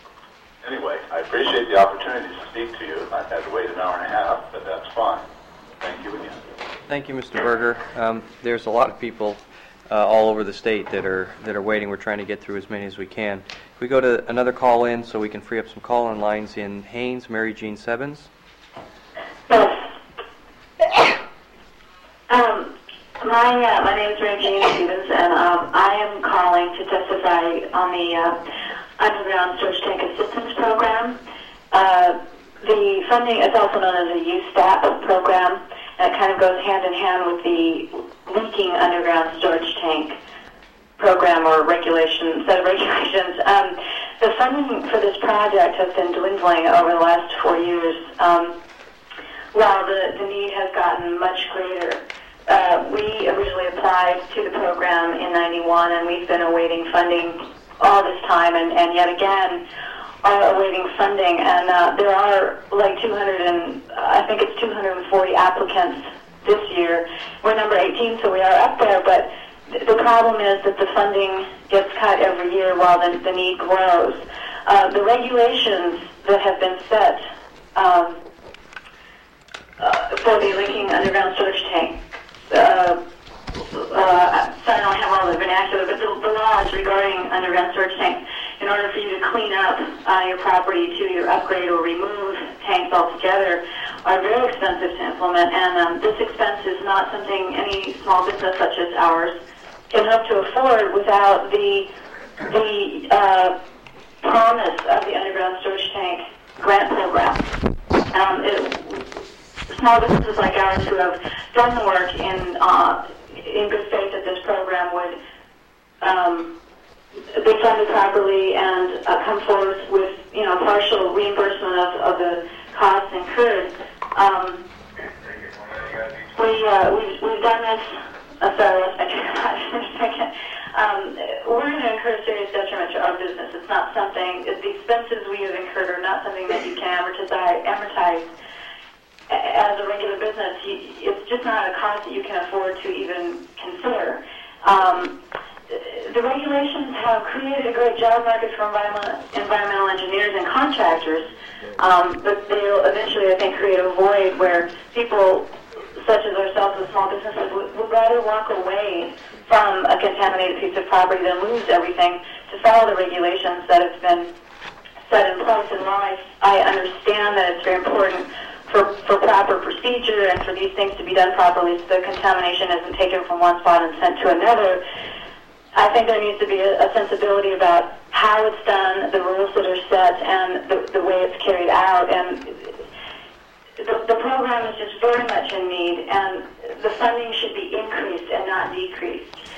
Anyway, I appreciate the opportunity to speak to you. I've had to wait an hour and a half, but that's fine. Thank you again. Thank you, Mister Berger. Um, there's a lot of people uh, all over the state that are that are waiting. We're trying to get through as many as we can. If we go to another call in so we can free up some call-in lines in Haines, Mary Jean Sebens. Um, my uh, my name is Mary Jean Stevens, and um, I am calling to testify on the uh, Underground Storage Tank Assistance Program. Uh, the funding is also known as a U STAP program, and it kind of goes hand in hand with the leaking underground storage tank program or regulation, set of regulations. Um, the funding for this project has been dwindling over the last four years, um, while the, the need has gotten much greater. Uh, we originally applied to the program in ninety-one, and we've been awaiting funding all this time, and, and yet again are awaiting funding. And uh, there are like two hundred and I think it's two hundred forty applicants this year. We're number eighteen, so we are up there. But th- the problem is that the funding gets cut every year while the, the need grows. Uh, the regulations that have been set um, uh, for the leaking underground storage tank. Uh, uh, sorry, I don't have all the vernacular, but the, the laws regarding underground storage tanks, in order for you to clean up uh, your property to either upgrade or remove tanks altogether, are very expensive to implement. And um, this expense is not something any small business such as ours can hope to afford without the the uh, promise of the underground storage tank grant program. Um, it, small businesses like ours who have done the work in uh, in good faith that this program would um, be funded properly and uh, come forward with, you know, partial reimbursement of, of the costs incurred, Um, we, uh, we've, we've done this, uh, sorry, I for a second. Um, we're going to incur serious detriment to our business. It's not something, the expenses we have incurred are not something that you can amortize, amortize as a regular business. You, it's just not a cost that you can afford to even consider. Um, the regulations have created a great job market for environmental, environmental engineers and contractors, um, but they'll eventually, I think, create a void where people such as ourselves with small businesses would, would rather walk away from a contaminated piece of property than lose everything to follow the regulations that have been set in place. And while I, I understand that it's very important for, for proper procedure and for these things to be done properly so the contamination isn't taken from one spot and sent to another, I think there needs to be a, a sensibility about how it's done, the rules that are set, and the, the way it's carried out. And the, the program is just very much in need, and the funding should be increased and not decreased.